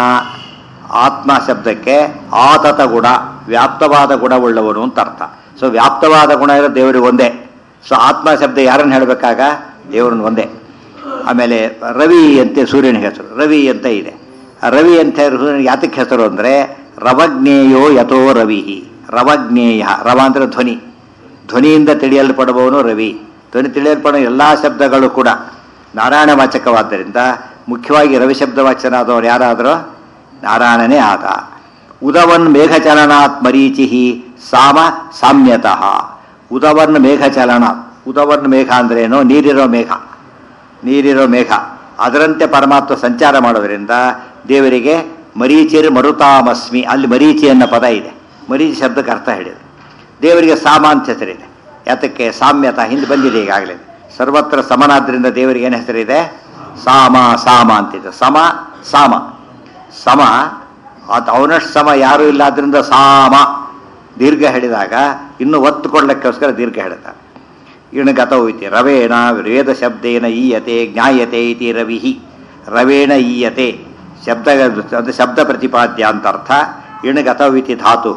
ಆತ್ಮ ಶಬ್ದಕ್ಕೆ ಆತತ ಗುಣ, ವ್ಯಾಪ್ತವಾದ ಗುಣವುಳ್ಳವನು ಅಂತ ಅರ್ಥ. ಸೊ ವ್ಯಾಪ್ತವಾದ ಗುಣ ಇರೋ ದೇವರಿಗೆ ಒಂದೇ. ಸೊ ಆತ್ಮ ಶಬ್ದ ಯಾರನ್ನು ಹೇಳಬೇಕಾಗ? ದೇವರನ್ನು ಒಂದೇ. ಆಮೇಲೆ ರವಿ ಅಂತ ಸೂರ್ಯನ ಹೆಸರು, ರವಿ ಅಂತ ಇದೆ. ರವಿ ಅಂತ ಸೂರ್ಯನಿಗೆ ಯಾತಕ್ಕೆ ಹೆಸರು ಅಂದರೆ ರವಜ್ಞೇಯೋ ಯಥೋ ರವಿ. ರವಜ್ಞೇಯ, ರವ ಅಂದರೆ ಧ್ವನಿ, ಧ್ವನಿಯಿಂದ ತಿಳಿಯಲ್ಪಡುವವನು ರವಿ. ಧ್ವನಿ ತಿಳಿಯಲ್ಪಡುವ ಎಲ್ಲ ಶಬ್ದಗಳು ಕೂಡ ನಾರಾಯಣ ವಾಚಕವಾದ್ದರಿಂದ ಮುಖ್ಯವಾಗಿ ರವಿ ಶಬ್ದವಾಚನಾದವರು ಯಾರಾದರೂ ನಾರಾಯಣನೇ ಆದ. ಉದವನ್ ಮೇಘಚಲನಾತ್ ಮರೀಚಿ ಸಾಮ ಸಾಮ್ಯತಃ. ಉದವನ್ ಮೇಘಚಲನ, ಉದವನ್ ಮೇಘ ಅಂದ್ರೇನು? ನೀರಿರೋ ಮೇಘ, ನೀರಿರೋ ಮೇಘ. ಅದರಂತೆ ಪರಮಾತ್ಮ ಸಂಚಾರ ಮಾಡೋದ್ರಿಂದ ದೇವರಿಗೆ ಮರೀಚಿರ್ ಮರುತಾಮಸ್ಮಿ, ಅಲ್ಲಿ ಮರೀಚಿ ಅನ್ನೋ ಪದ ಇದೆ. ಮರೀಚಿ ಶಬ್ದಕ್ಕೆ ಅರ್ಥ ಹೇಳಿದೆ. ದೇವರಿಗೆ ಸಾಮ ಅಂತ ಹೆಸರಿದೆ. ಯಾತಕ್ಕೆ? ಸಾಮ್ಯತ, ಹಿಂದೆ ಬಂದಿದೆ ಈಗಾಗಲೇ. ಸರ್ವತ್ರ ಸಮನಾದ್ರಿಂದ ದೇವರಿಗೆ ಏನು ಹೆಸರಿದೆ? ಸಾಮ, ಸಾಮ ಅಂತಿದೆ. ಸಮ ಸಾಮ, ಸಮ ಅದು ಅವನಷ್ಟು ಸಮ ಯಾರೂ ಇಲ್ಲ, ಆದ್ರಿಂದ ಸಾಮ. ದೀರ್ಘ ಹೇಳಿದಾಗ ಇನ್ನು ಒತ್ತು ಕೊಡ್ಲಿಕ್ಕೋಸ್ಕರ ದೀರ್ಘ ಹೇಳ್ತಾರೆ. ಇನ್ನು ಗತವು ಇತಿ ರವೇಣ ವೇದ ಶಬ್ದೇನ ಈಯತೆ ಜ್ಞಾಯತೆ ಇತಿ ರವಿಹಿ. ರವೇಣ ಈಯತೆ ಶಬ್ದ, ಅದು ಶಬ್ದ ಪ್ರತಿಪಾದ್ಯ ಅಂತ ಅರ್ಥ. ಇಣು ಗತವಿತಿ ಧಾತು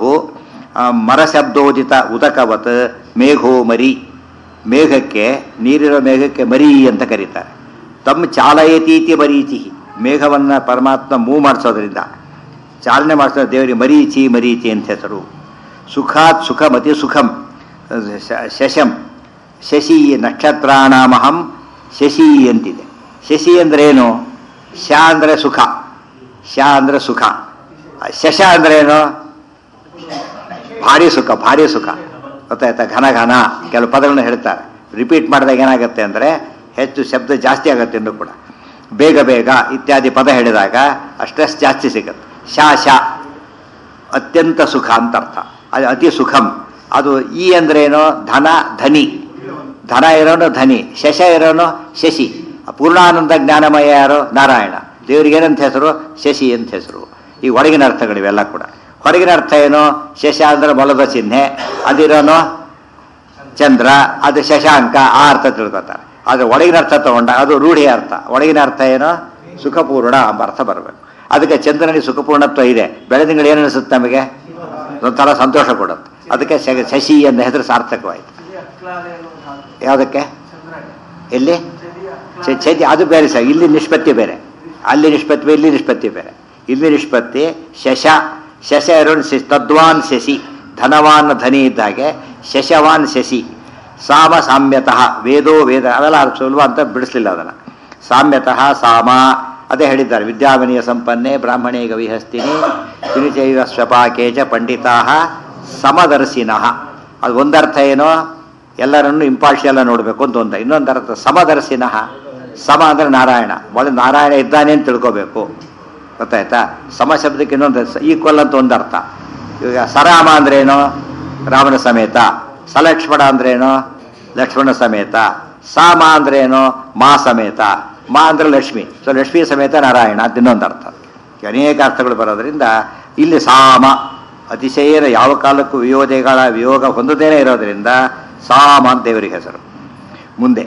ಮರಶಬ್ದೋದಿತ ಉದಕವತ್ ಮೇಘೋ ಮರಿ. ಮೇಘಕ್ಕೆ, ನೀರಿರೋ ಮೇಘಕ್ಕೆ ಮರಿ ಅಂತ ಕರೀತಾರೆ. ತಮ್ಮ ಚಾಲಯತೀತಿ ಮರೀಚಿ, ಮೇಘವನ್ನು ಪರಮಾತ್ಮ ಮೂವ್ ಮಾಡಿಸೋದ್ರಿಂದ, ಚಾಲನೆ ಮಾಡಿಸೋ ದೇವರಿಗೆ ಮರೀಚಿ, ಮರೀಚಿ ಅಂತ ಹೆಸರು. ಸುಖಾತ್ ಸುಖಮತಿ ಸುಖಂ ಶಶಂ, ಶಶಿ ನಕ್ಷತ್ರಾಣಾಮಹಂ ಶಶಿ ಅಂತಿದೆ. ಶಶಿ ಅಂದ್ರೇನು? ಶ ಅಂದರೆ ಸುಖ, ಶ ಅಂದರೆ ಸುಖ. ಶಶ ಅಂದ್ರೇನು? ಭಾರಿ ಸುಖ, ಭಾರಿ ಸುಖ. ಗೊತ್ತಾಯ್ತಾ? ಘನ ಘನ ಕೆಲವು ಪದಗಳನ್ನು ಹೇಳ್ತಾರೆ. ರಿಪೀಟ್ ಮಾಡಿದಾಗ ಏನಾಗುತ್ತೆ ಅಂದರೆ ಹೆಚ್ಚು ಶಬ್ದ ಜಾಸ್ತಿ ಆಗುತ್ತೆ ಎಂದು ಕೂಡ. ಬೇಗ ಬೇಗ ಇತ್ಯಾದಿ ಪದ ಹೇಳಿದಾಗ ಸ್ಟ್ರೆಸ್ ಜಾಸ್ತಿ ಸಿಗುತ್ತೆ. ಶಾ ಶಾ ಅತ್ಯಂತ ಸುಖ ಅಂತ ಅರ್ಥ. ಅದು ಅತಿ ಸುಖಂ. ಅದು ಈ ಅಂದ್ರೇನು? ಧನ, ಧನಿ. ಧನ ಇರೋನು ಧನಿ, ಶಶ ಇರೋನು ಶಶಿ. ಪೂರ್ಣಾನಂದ ಜ್ಞಾನಮಯ ಯಾರು? ನಾರಾಯಣ. ದೇವರಿಗೆ ಏನಂತ ಹೆಸರು? ಶಶಿ ಅಂತ ಹೆಸರು. ಈ ಹೊರಗಿನ ಅರ್ಥಗಳಿವೆಲ್ಲ ಕೂಡ. ಹೊರಗಿನ ಅರ್ಥ ಏನು? ಶಶ ಅಂದ್ರೆ ಮೊಲದ ಚಿಹ್ನೆ, ಅದಿರೋನು ಚಂದ್ರ, ಅದು ಶಶಾಂಕ, ಆ ಅರ್ಥ ತಿಳ್ಕೊತಾರೆ. ಆದರೆ ಒಳಗಿನ ಅರ್ಥ ತಗೊಂಡ ಅದು ರೂಢಿ ಅರ್ಥ. ಒಳಗಿನ ಅರ್ಥ ಏನು? ಸುಖಪೂರ್ಣ ಎಂಬ ಅರ್ಥ ಬರಬೇಕು. ಅದಕ್ಕೆ ಚಂದ್ರನಿಗೆ ಸುಖಪೂರ್ಣತ್ವ ಇದೆ. ಬೆಳೆದಿಂಗಳು ಏನು ಅನಿಸುತ್ತೆ ನಮಗೆ? ಒಂಥರ ಸಂತೋಷ ಕೊಡುತ್ತೆ. ಅದಕ್ಕೆ ಶಶಿ ಎಂದ ಹೆಸರು ಸಾರ್ಥಕವಾಯಿತು. ಯಾವುದಕ್ಕೆ? ಎಲ್ಲಿ? ಚೈತಿ, ಅದು ಬೇರೆ ಸರ್. ಇಲ್ಲಿ ನಿಷ್ಪತ್ತಿ ಬೇರೆ, ಅಲ್ಲಿ ನಿಷ್ಪತ್ತಿ, ಇಲ್ಲಿ ನಿಷ್ಪತ್ತಿ ಬೇರೆ. ಇಲ್ಲಿ ನಿಷ್ಪತ್ತಿ ಶಶ, ಶಶ ಎರಡು ಶಶಿ, ತದ್ವಾನ್ ಶಶಿ, ಧನವಾನ್ ಧನಿ ಇದ್ದಾಗೆ ಶಶವಾನ್ ಶಶಿ. ಸಾಮ ಸಾಮ್ಯತಃ, ವೇದೋ ವೇದ, ಅವೆಲ್ಲ ಸುಲಭ ಅಂತ ಬಿಡಿಸ್ಲಿಲ್ಲ ಅದನ್ನು. ಸಾಮ್ಯತಃ ಸಾಮ, ಅದೇ ಹೇಳಿದ್ದಾರೆ. ವಿದ್ಯಾವಿನಯ ಸಂಪನ್ನೆ ಬ್ರಾಹ್ಮಣೇ ಗವಿಹಸ್ತಿನಿ ತಿನಿಚೈವ ಸ್ವಪಾಕೇಚ ಪಂಡಿತಾ ಸಮದರ್ಶಿನಃ. ಅದು ಒಂದರ್ಥ ಏನೋ? ಎಲ್ಲರನ್ನು ಇಂಪಾರ್ಷಿಯಲ್ಲ ನೋಡಬೇಕು ಅಂತ ಒಂದು. ಇನ್ನೊಂದು ಅರ್ಥ ಸಮದರ್ಶಿನಃ. ಸಮ ಅಂದರೆ ನಾರಾಯಣ, ಒಳ್ಳೆ ನಾರಾಯಣ ಇದ್ದಾನೆ ಅಂತ ತಿಳ್ಕೋಬೇಕು. ಗೊತ್ತಾಯ್ತಾ? ಸಮ ಶಬ್ದಕ್ಕೆ ಇನ್ನೊಂದು ಈಕ್ವಲ್ ಅಂತ ಒಂದು ಅರ್ಥ. ಈಗ ಸರಾಮ ಅಂದ್ರೇನು? ರಾಮನ ಸಮೇತ. ಸಲಕ್ಷ್ಮಣ ಅಂದ್ರೇನು? ಲಕ್ಷ್ಮಣ ಸಮೇತ. ಸಾಮ ಅಂದ್ರೇನು? ಮಾ ಸಮೇತ. ಮಾ ಅಂದ್ರೆ ಲಕ್ಷ್ಮಿ. ಸೊ ಲಕ್ಷ್ಮೀ ಸಮೇತ ನಾರಾಯಣ ಅಂತ ಇನ್ನೊಂದು ಅರ್ಥ. ಅನೇಕ ಅರ್ಥಗಳು ಬರೋದ್ರಿಂದ ಇಲ್ಲಿ ಸಾಮ ಅತಿಶಯನ ಯಾವ ಕಾಲಕ್ಕೂ ವಿಯೋಧಗಳ ವಿಯೋಗ ಹೊಂದದೇನೆ ಇರೋದ್ರಿಂದ ಸಾಮ ಅಂತ ದೇವರಿಗೆ ಹೆಸರು. ಮುಂದೆ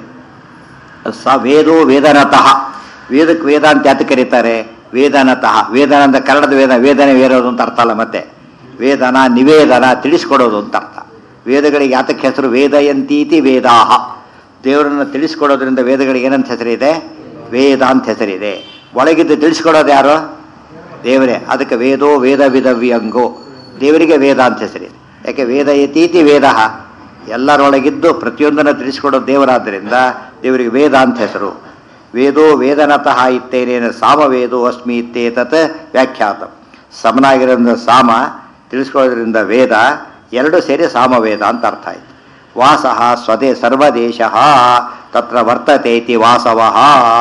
ಸ ವೇದೋ ವೇದನತಃ. ವೇದಕ್ಕೆ ವೇದ ಅಂತ ಯಾತಕ್ಕೆ ಕರೀತಾರೆ? ವೇದನತಃ. ವೇದನ ಅಂತ ಕನ್ನಡದ ವೇದ, ವೇದನೆ ವೇರೋದು ಅಂತ ಅರ್ಥ ಅಲ್ಲ. ಮತ್ತೆ ವೇದನ, ನಿವೇದನ, ತಿಳಿಸ್ಕೊಡೋದು ಅಂತ ಅರ್ಥ. ವೇದಗಳಿಗೆ ಯಾತಕ್ಕೆ ಹೆಸರು? ವೇದಯಂತೀತಿ ವೇದಾಹ. ದೇವರನ್ನು ತಿಳಿಸ್ಕೊಡೋದ್ರಿಂದ ವೇದಗಳಿಗೆ ಏನಂತ ಹೆಸರಿದೆ? ವೇದ ಅಂತ ಹೆಸರಿದೆ. ಒಳಗಿದ್ದು ತಿಳಿಸ್ಕೊಡೋದು ಯಾರು? ದೇವರೇ. ಅದಕ್ಕೆ ವೇದೋ ವೇದ ವಿಧವ್ಯಂಗೋ, ದೇವರಿಗೆ ವೇದ ಅಂತ ಹೆಸರಿದೆ. ಯಾಕೆ? ವೇದಯತೀತಿ ವೇದ, ಎಲ್ಲರೊಳಗಿದ್ದು ಪ್ರತಿಯೊಂದನ್ನು ತಿಳಿಸ್ಕೊಡೋ ದೇವರಾದ್ದರಿಂದ ದೇವರಿಗೆ ವೇದ ಅಂತ ಹೆಸರು. ವೇದೋ ವೇದನತಃ ಇತ್ತೇನೇನ ಸಾಮವೇದೋ ಅಸ್ಮಿ ಇತ್ತೇತತ್ ವ್ಯಾಖ್ಯಾತ. ಸಮನಾಗಿರೋದ್ರಿಂದ ಸಾಮ, ತಿಳಿಸ್ಕೊಳ್ಳೋದ್ರಿಂದ ವೇದ, ಎರಡು ಸೇರಿ ಸಾಮವೇದ ಅಂತ ಅರ್ಥ ಆಯ್ತು. ವಾಸಃ ಸ್ವದೇ ಸರ್ವದೇಶ ತತ್ರ ವರ್ತತೆ ಇತಿ ವಾಸವಃ.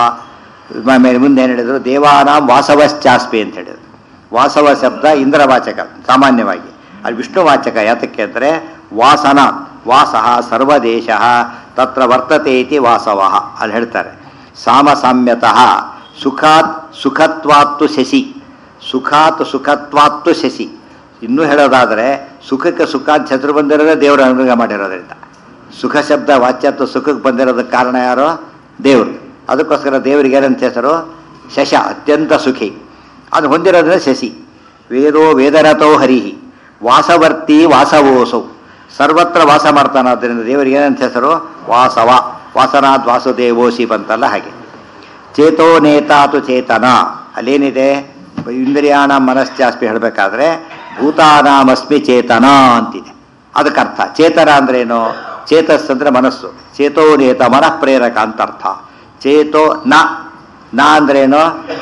ಮುಂದೆ ಏನು ಹೇಳಿದರು? ದೇವಾನಾಂ ವಾಸವಶ್ಚಾಸ್ಮಿ ಅಂತ ಹೇಳಿದರು. ವಾಸವ ಶಬ್ದ ಇಂದ್ರವಾಚಕ ಸಾಮಾನ್ಯವಾಗಿ, ಅದು ವಿಷ್ಣುವಾಚಕ. ಯಾತಕ್ಕೆ ಅಂದರೆ ವಾಸನ ವಾಸಃ ಸರ್ವದೇಶ ತತ್ರ ವರ್ತತೆ ಇತಿ ವಾಸವಃ ಅಲ್ಲಿ ಹೇಳ್ತಾರೆ. ಸಾಮ ಸಾಮ್ಯತಃ ಸುಖಾತ್ ಸುಖತ್ವಾತ್ತು ಶಶಿ, ಸುಖಾತ್ ಸುಖತ್ವಾತ್ತು ಶಶಿ. ಇನ್ನೂ ಹೇಳೋದಾದರೆ ಸುಖಕ್ಕೆ ಸುಖ ಅಂತ ಹೆಸರು ಬಂದಿರೋದೇ ದೇವರ ಅನುಗ್ರಹ ಮಾಡಿರೋದ್ರಿಂದ. ಸುಖ ಶಬ್ದ ವಾಚ್ಯತ್ವ ಸುಖಕ್ಕೆ ಬಂದಿರೋದಕ್ಕೆ ಕಾರಣ ಯಾರೋ? ದೇವರು. ಅದಕ್ಕೋಸ್ಕರ ದೇವರಿಗೆ ಏನಂತ ಹೆಸರು? ಶಶ, ಅತ್ಯಂತ ಸುಖಿ. ಅದು ಹೊಂದಿರೋದ್ರೆ ಶಶಿ. ವೇದೋ ವೇದರಥೋ ಹರಿಹಿ ವಾಸವರ್ತಿ ವಾಸವೋಸೌ, ಸರ್ವತ್ರ ವಾಸ ಮಾಡ್ತಾನೆ. ಆದ್ದರಿಂದ ದೇವರಿಗೆ ಏನಂತ ಹೆಸರು? ವಾಸವ. ವಾಸನಾಥ್ ವಾಸುದೇವೋಸಿ ಬಂತಲ್ಲ ಹಾಗೆ. ಚೇತೋ ನೇತಾತು ಚೇತನ, ಅಲ್ಲೇನಿದೆ? ಇಂದ್ರಿಯಾಣ ಮನಶ್ಚಾಸ್ಮಿ ಹೇಳಬೇಕಾದ್ರೆ ಭೂತಾನಾಮಸ್ಮಿ ಚೇತನ ಅಂತಿದೆ. ಅದಕ್ಕೆ ಅರ್ಥ ಚೇತನ ಅಂದ್ರೇನು? ಚೇತಸ್ ಅಂದ್ರೆ ಮನಸ್ಸು. ಚೇತೋ ನೇತ ಮನಃ ಪ್ರೇರಕ ಅಂತ ಅರ್ಥ. ಚೇತೋ ನ ನ ಅಂದ್ರೇನು?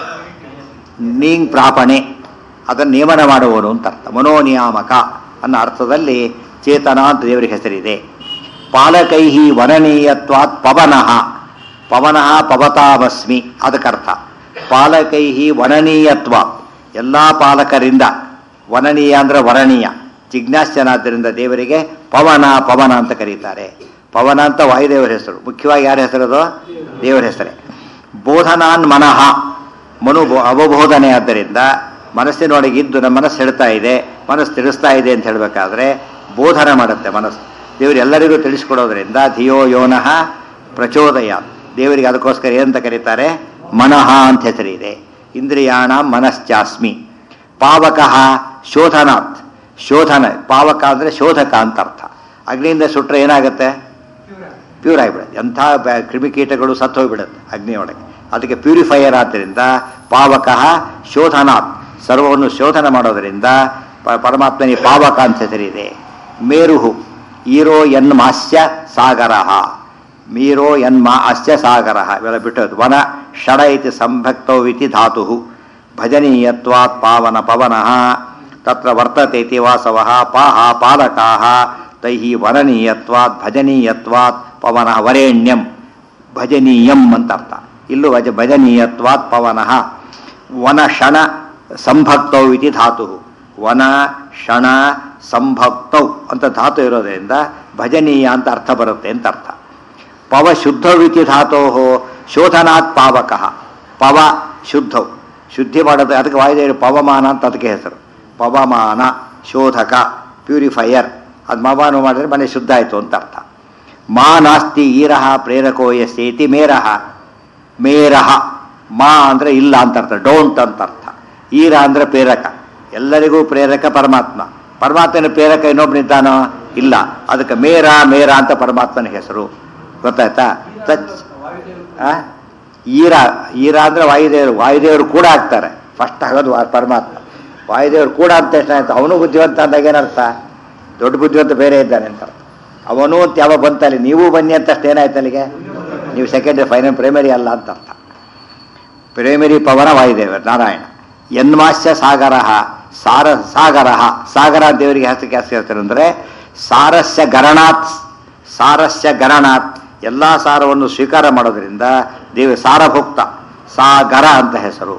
ನೀಂಗ್ ಪ್ರಾಪಣೆ, ಅದನ್ನು ನಿಯಮನ ಮಾಡುವವನು ಅಂತ ಅರ್ಥ. ಮನೋನಿಯಾಮಕ ಅನ್ನೋ ಅರ್ಥದಲ್ಲಿ ಚೇತನ ಅಂತ ದೇವರಿಗೆ ಹೆಸರಿದೆ. ಪಾಲಕೈಹಿ ವನನೀಯತ್ವಾತ್ ಪವನಃ, ಪವನಃ ಪವತಾಮಸ್ಮಿ ಅದಕ್ಕರ್ಥ. ಪಾಲಕೈಹಿ ವನನೀಯತ್ವ, ಎಲ್ಲ ಪಾಲಕರಿಂದ. ವನನೀಯ ಅಂದ್ರೆ ವರಣೀಯ, ಜಿಜ್ಞಾಸ್ಯನಾದ್ದರಿಂದ ದೇವರಿಗೆ ಪವನ ಪವನ ಅಂತ ಕರೀತಾರೆ. ಪವನ ಅಂತ ವಾಯುದೇವರ ಹೆಸರು. ಮುಖ್ಯವಾಗಿ ಯಾರ ಹೆಸರದು? ದೇವರ ಹೆಸರೇ. ಬೋಧನಾನ್ ಮನಃ, ಮನು ಅವಬೋಧನೆ. ಆದ್ದರಿಂದ ಮನಸ್ಸಿನೊಳಗೆ ಇದ್ದು ನಮ್ಮ ಮನಸ್ಸು ಹೇಳ್ತಾ ಇದೆ, ಮನಸ್ಸು ತಿಳಿಸ್ತಾ ಇದೆ ಅಂತ ಹೇಳಬೇಕಾದ್ರೆ ಬೋಧನೆ ಮಾಡುತ್ತೆ ಮನಸ್ಸು. ದೇವರು ಎಲ್ಲರಿಗೂ ತಿಳಿಸ್ಕೊಡೋದ್ರಿಂದ ಧಿಯೋ ಯೋನಃ ಪ್ರಚೋದಯ. ದೇವರಿಗೆ ಅದಕ್ಕೋಸ್ಕರ ಏನಂತ ಕರೀತಾರೆ? ಮನಃ ಅಂತ ಹೆಸರಿದೆ. ಇಂದ್ರಿಯಾಣ ಮನಶ್ಚಾಸ್ಮಿ. ಪಾವಕಃ ಶೋಧನಾತ್, ಶೋಧನ. ಪಾವಕ ಅಂದರೆ ಶೋಧಕ ಅಂತ ಅರ್ಥ. ಅಗ್ನಿಯಿಂದ ಸುಟ್ಟರೆ ಏನಾಗುತ್ತೆ? ಪ್ಯೂರ್ ಆಗಿಬಿಡುತ್ತೆ. ಎಂಥ ಕ್ರಿಮಿಕೀಟಗಳು ಸತ್ತು ಹೋಗಿಬಿಡುತ್ತೆ ಅಗ್ನಿಯೊಳಗೆ. ಅದಕ್ಕೆ ಪ್ಯೂರಿಫೈಯರ್ ಆದ್ದರಿಂದ ಪಾವಕಃ ಶೋಧನಾತ್, ಸರ್ವವನ್ನು ಶೋಧನ ಮಾಡೋದರಿಂದ ಪರಮಾತ್ಮನಿಗೆ ಪಾವಕ ಅಂತ ಹೆಸರಿದೆ. ಮೇರುಹು ಈರೋ ಯನ್ಮಾಸ್ಯ ಸಾಗರ, ಮೀರೋ ಯನ್ಮಾ ಅಸ್ಯ ಸಾಗರ ಇವೆಲ್ಲ ಬಿಟ್ಟೋದು. ವನ ಷಡ ಇತಿ ಸಂಭಕ್ತೌ ಇತಿ ಧಾತು ಭಜನೀಯತ್ವಾತ್ ಪಾವನ ಪವನಃ ತತ್ರ ವರ್ತತೆ ಇತಿ ವಾಸವಃ. ಪಾಹ ಪಾಲಕಾಃ ತೈಹಿ ವನನೀಯತ್ವಾತ್ ಭಜನೀಯತ್ವಾತ್ ಪವನಃ ವರೇಣ್ಯಂ, ಭಜನೀಯಂ ಅಂತ ಅರ್ಥ. ಇಲ್ಲೂ ಭಜ ಭಜನೀಯತ್ವಾತ್ ಪವನಃ. ವನ ಷಣ ಸಂಭಕ್ತೌ ಇತಿ ಧಾತು, ವನ ಷಣ ಸಂಭಕ್ತೌ ಅಂತ ಧಾತು ಇರೋದ್ರಿಂದ ಭಜನೀಯ ಅಂತ ಅರ್ಥ ಬರುತ್ತೆ ಅಂತ ಅರ್ಥ. ಪವ ಶುದ್ಧವಿತಿ ಧಾತೋ ಶೋಧನಾತ್ ಪಾವಕಃ. ಪವ ಶುದ್ಧವು, ಶುದ್ಧಿ ಮಾಡೋದು. ಅದಕ್ಕೆ ವಾಯುದೇವರು ಪವಮಾನ ಅಂತ ಅದಕ್ಕೆ ಹೆಸರು. ಪವಮಾನ ಶೋಧಕ, ಪ್ಯೂರಿಫೈಯರ್. ಅದು ಮವಾನು ಮಾಡಿದ್ರೆ ಮನೆ ಶುದ್ಧ ಆಯಿತು ಅಂತ ಅರ್ಥ. ಮಾ ನಾಸ್ತಿ ಈರಹ ಪ್ರೇರಕೋ ಯಸ್ಯೇತಿ ಮೇರಹ. ಮೇರಹ ಮಾ ಅಂದರೆ ಇಲ್ಲ ಅಂತ ಅರ್ಥ, ಡೋಂಟ್ ಅಂತ ಅರ್ಥ. ಈರ ಅಂದರೆ ಪ್ರೇರಕ, ಎಲ್ಲರಿಗೂ ಪ್ರೇರಕ ಪರಮಾತ್ಮ. ಪರಮಾತ್ಮನ ಪ್ರೇರಕ ಇನ್ನೊಬ್ಬನಿದ್ದಾನೋ? ಇಲ್ಲ. ಅದಕ್ಕೆ ಮೇರ ಮೇರ ಅಂತ ಪರಮಾತ್ಮನ ಹೆಸರು. ಗೊತ್ತಾಯ್ತಾ? ತಚ್ ಈರ ಈರ ಅಂದರೆ ವಾಯುದೇವರು. ವಾಯುದೇವರು ಕೂಡ ಆಗ್ತಾರೆ. ಫಸ್ಟ್ ಆಗೋದು ಪರಮಾತ್ಮ. ವಾಯುದೇವರು ಕೂಡ ಅಂತ ಎಷ್ಟು ಆಯ್ತು? ಅವನು ಬುದ್ಧಿವಂತ ಅಂದಾಗ ಏನರ್ಥ? ದೊಡ್ಡ ಬುದ್ಧಿವಂತ ಬೇರೆ ಇದ್ದಾನೆ ಅಂತ ಅರ್ಥ. ಅವನು ಅಂತ ಯಾವಾಗ ಬಂತಲ್ಲಿ, ನೀವು ಬನ್ನಿ ಅಂತ ಅಷ್ಟು ಏನಾಯ್ತು ಅಲ್ಲಿಗೆ? ನೀವು ಸೆಕೆಂಡ್ರಿ ಫೈನಲ್ ಪ್ರೈಮರಿ ಅಲ್ಲ ಅಂತ ಅರ್ಥ. ಪ್ರೈಮರಿ ಪವನ ವಾಯುದೇವರು ನಾರಾಯಣ. ಯನ್ಮಾಸ್ಯ ಸಾಗರ, ಸಾರ ಸಾಗರ. ಸಾಗರ ದೇವರಿಗೆ ಹೆಸರಿಗೆ ಹೆಸರು ಹೇಳ್ತಾರೆ ಅಂದರೆ ಸಾರಸ್ಯ ಗರಣಾತ್, ಸಾರಸ್ಯ ಗರಣಾತ್ ಎಲ್ಲ ಸಾರವನ್ನು ಸ್ವೀಕಾರ ಮಾಡೋದ್ರಿಂದ ದೇವ ಸಾರಭುಕ್ತ, ಸಾಗರ ಅಂತ ಹೆಸರು.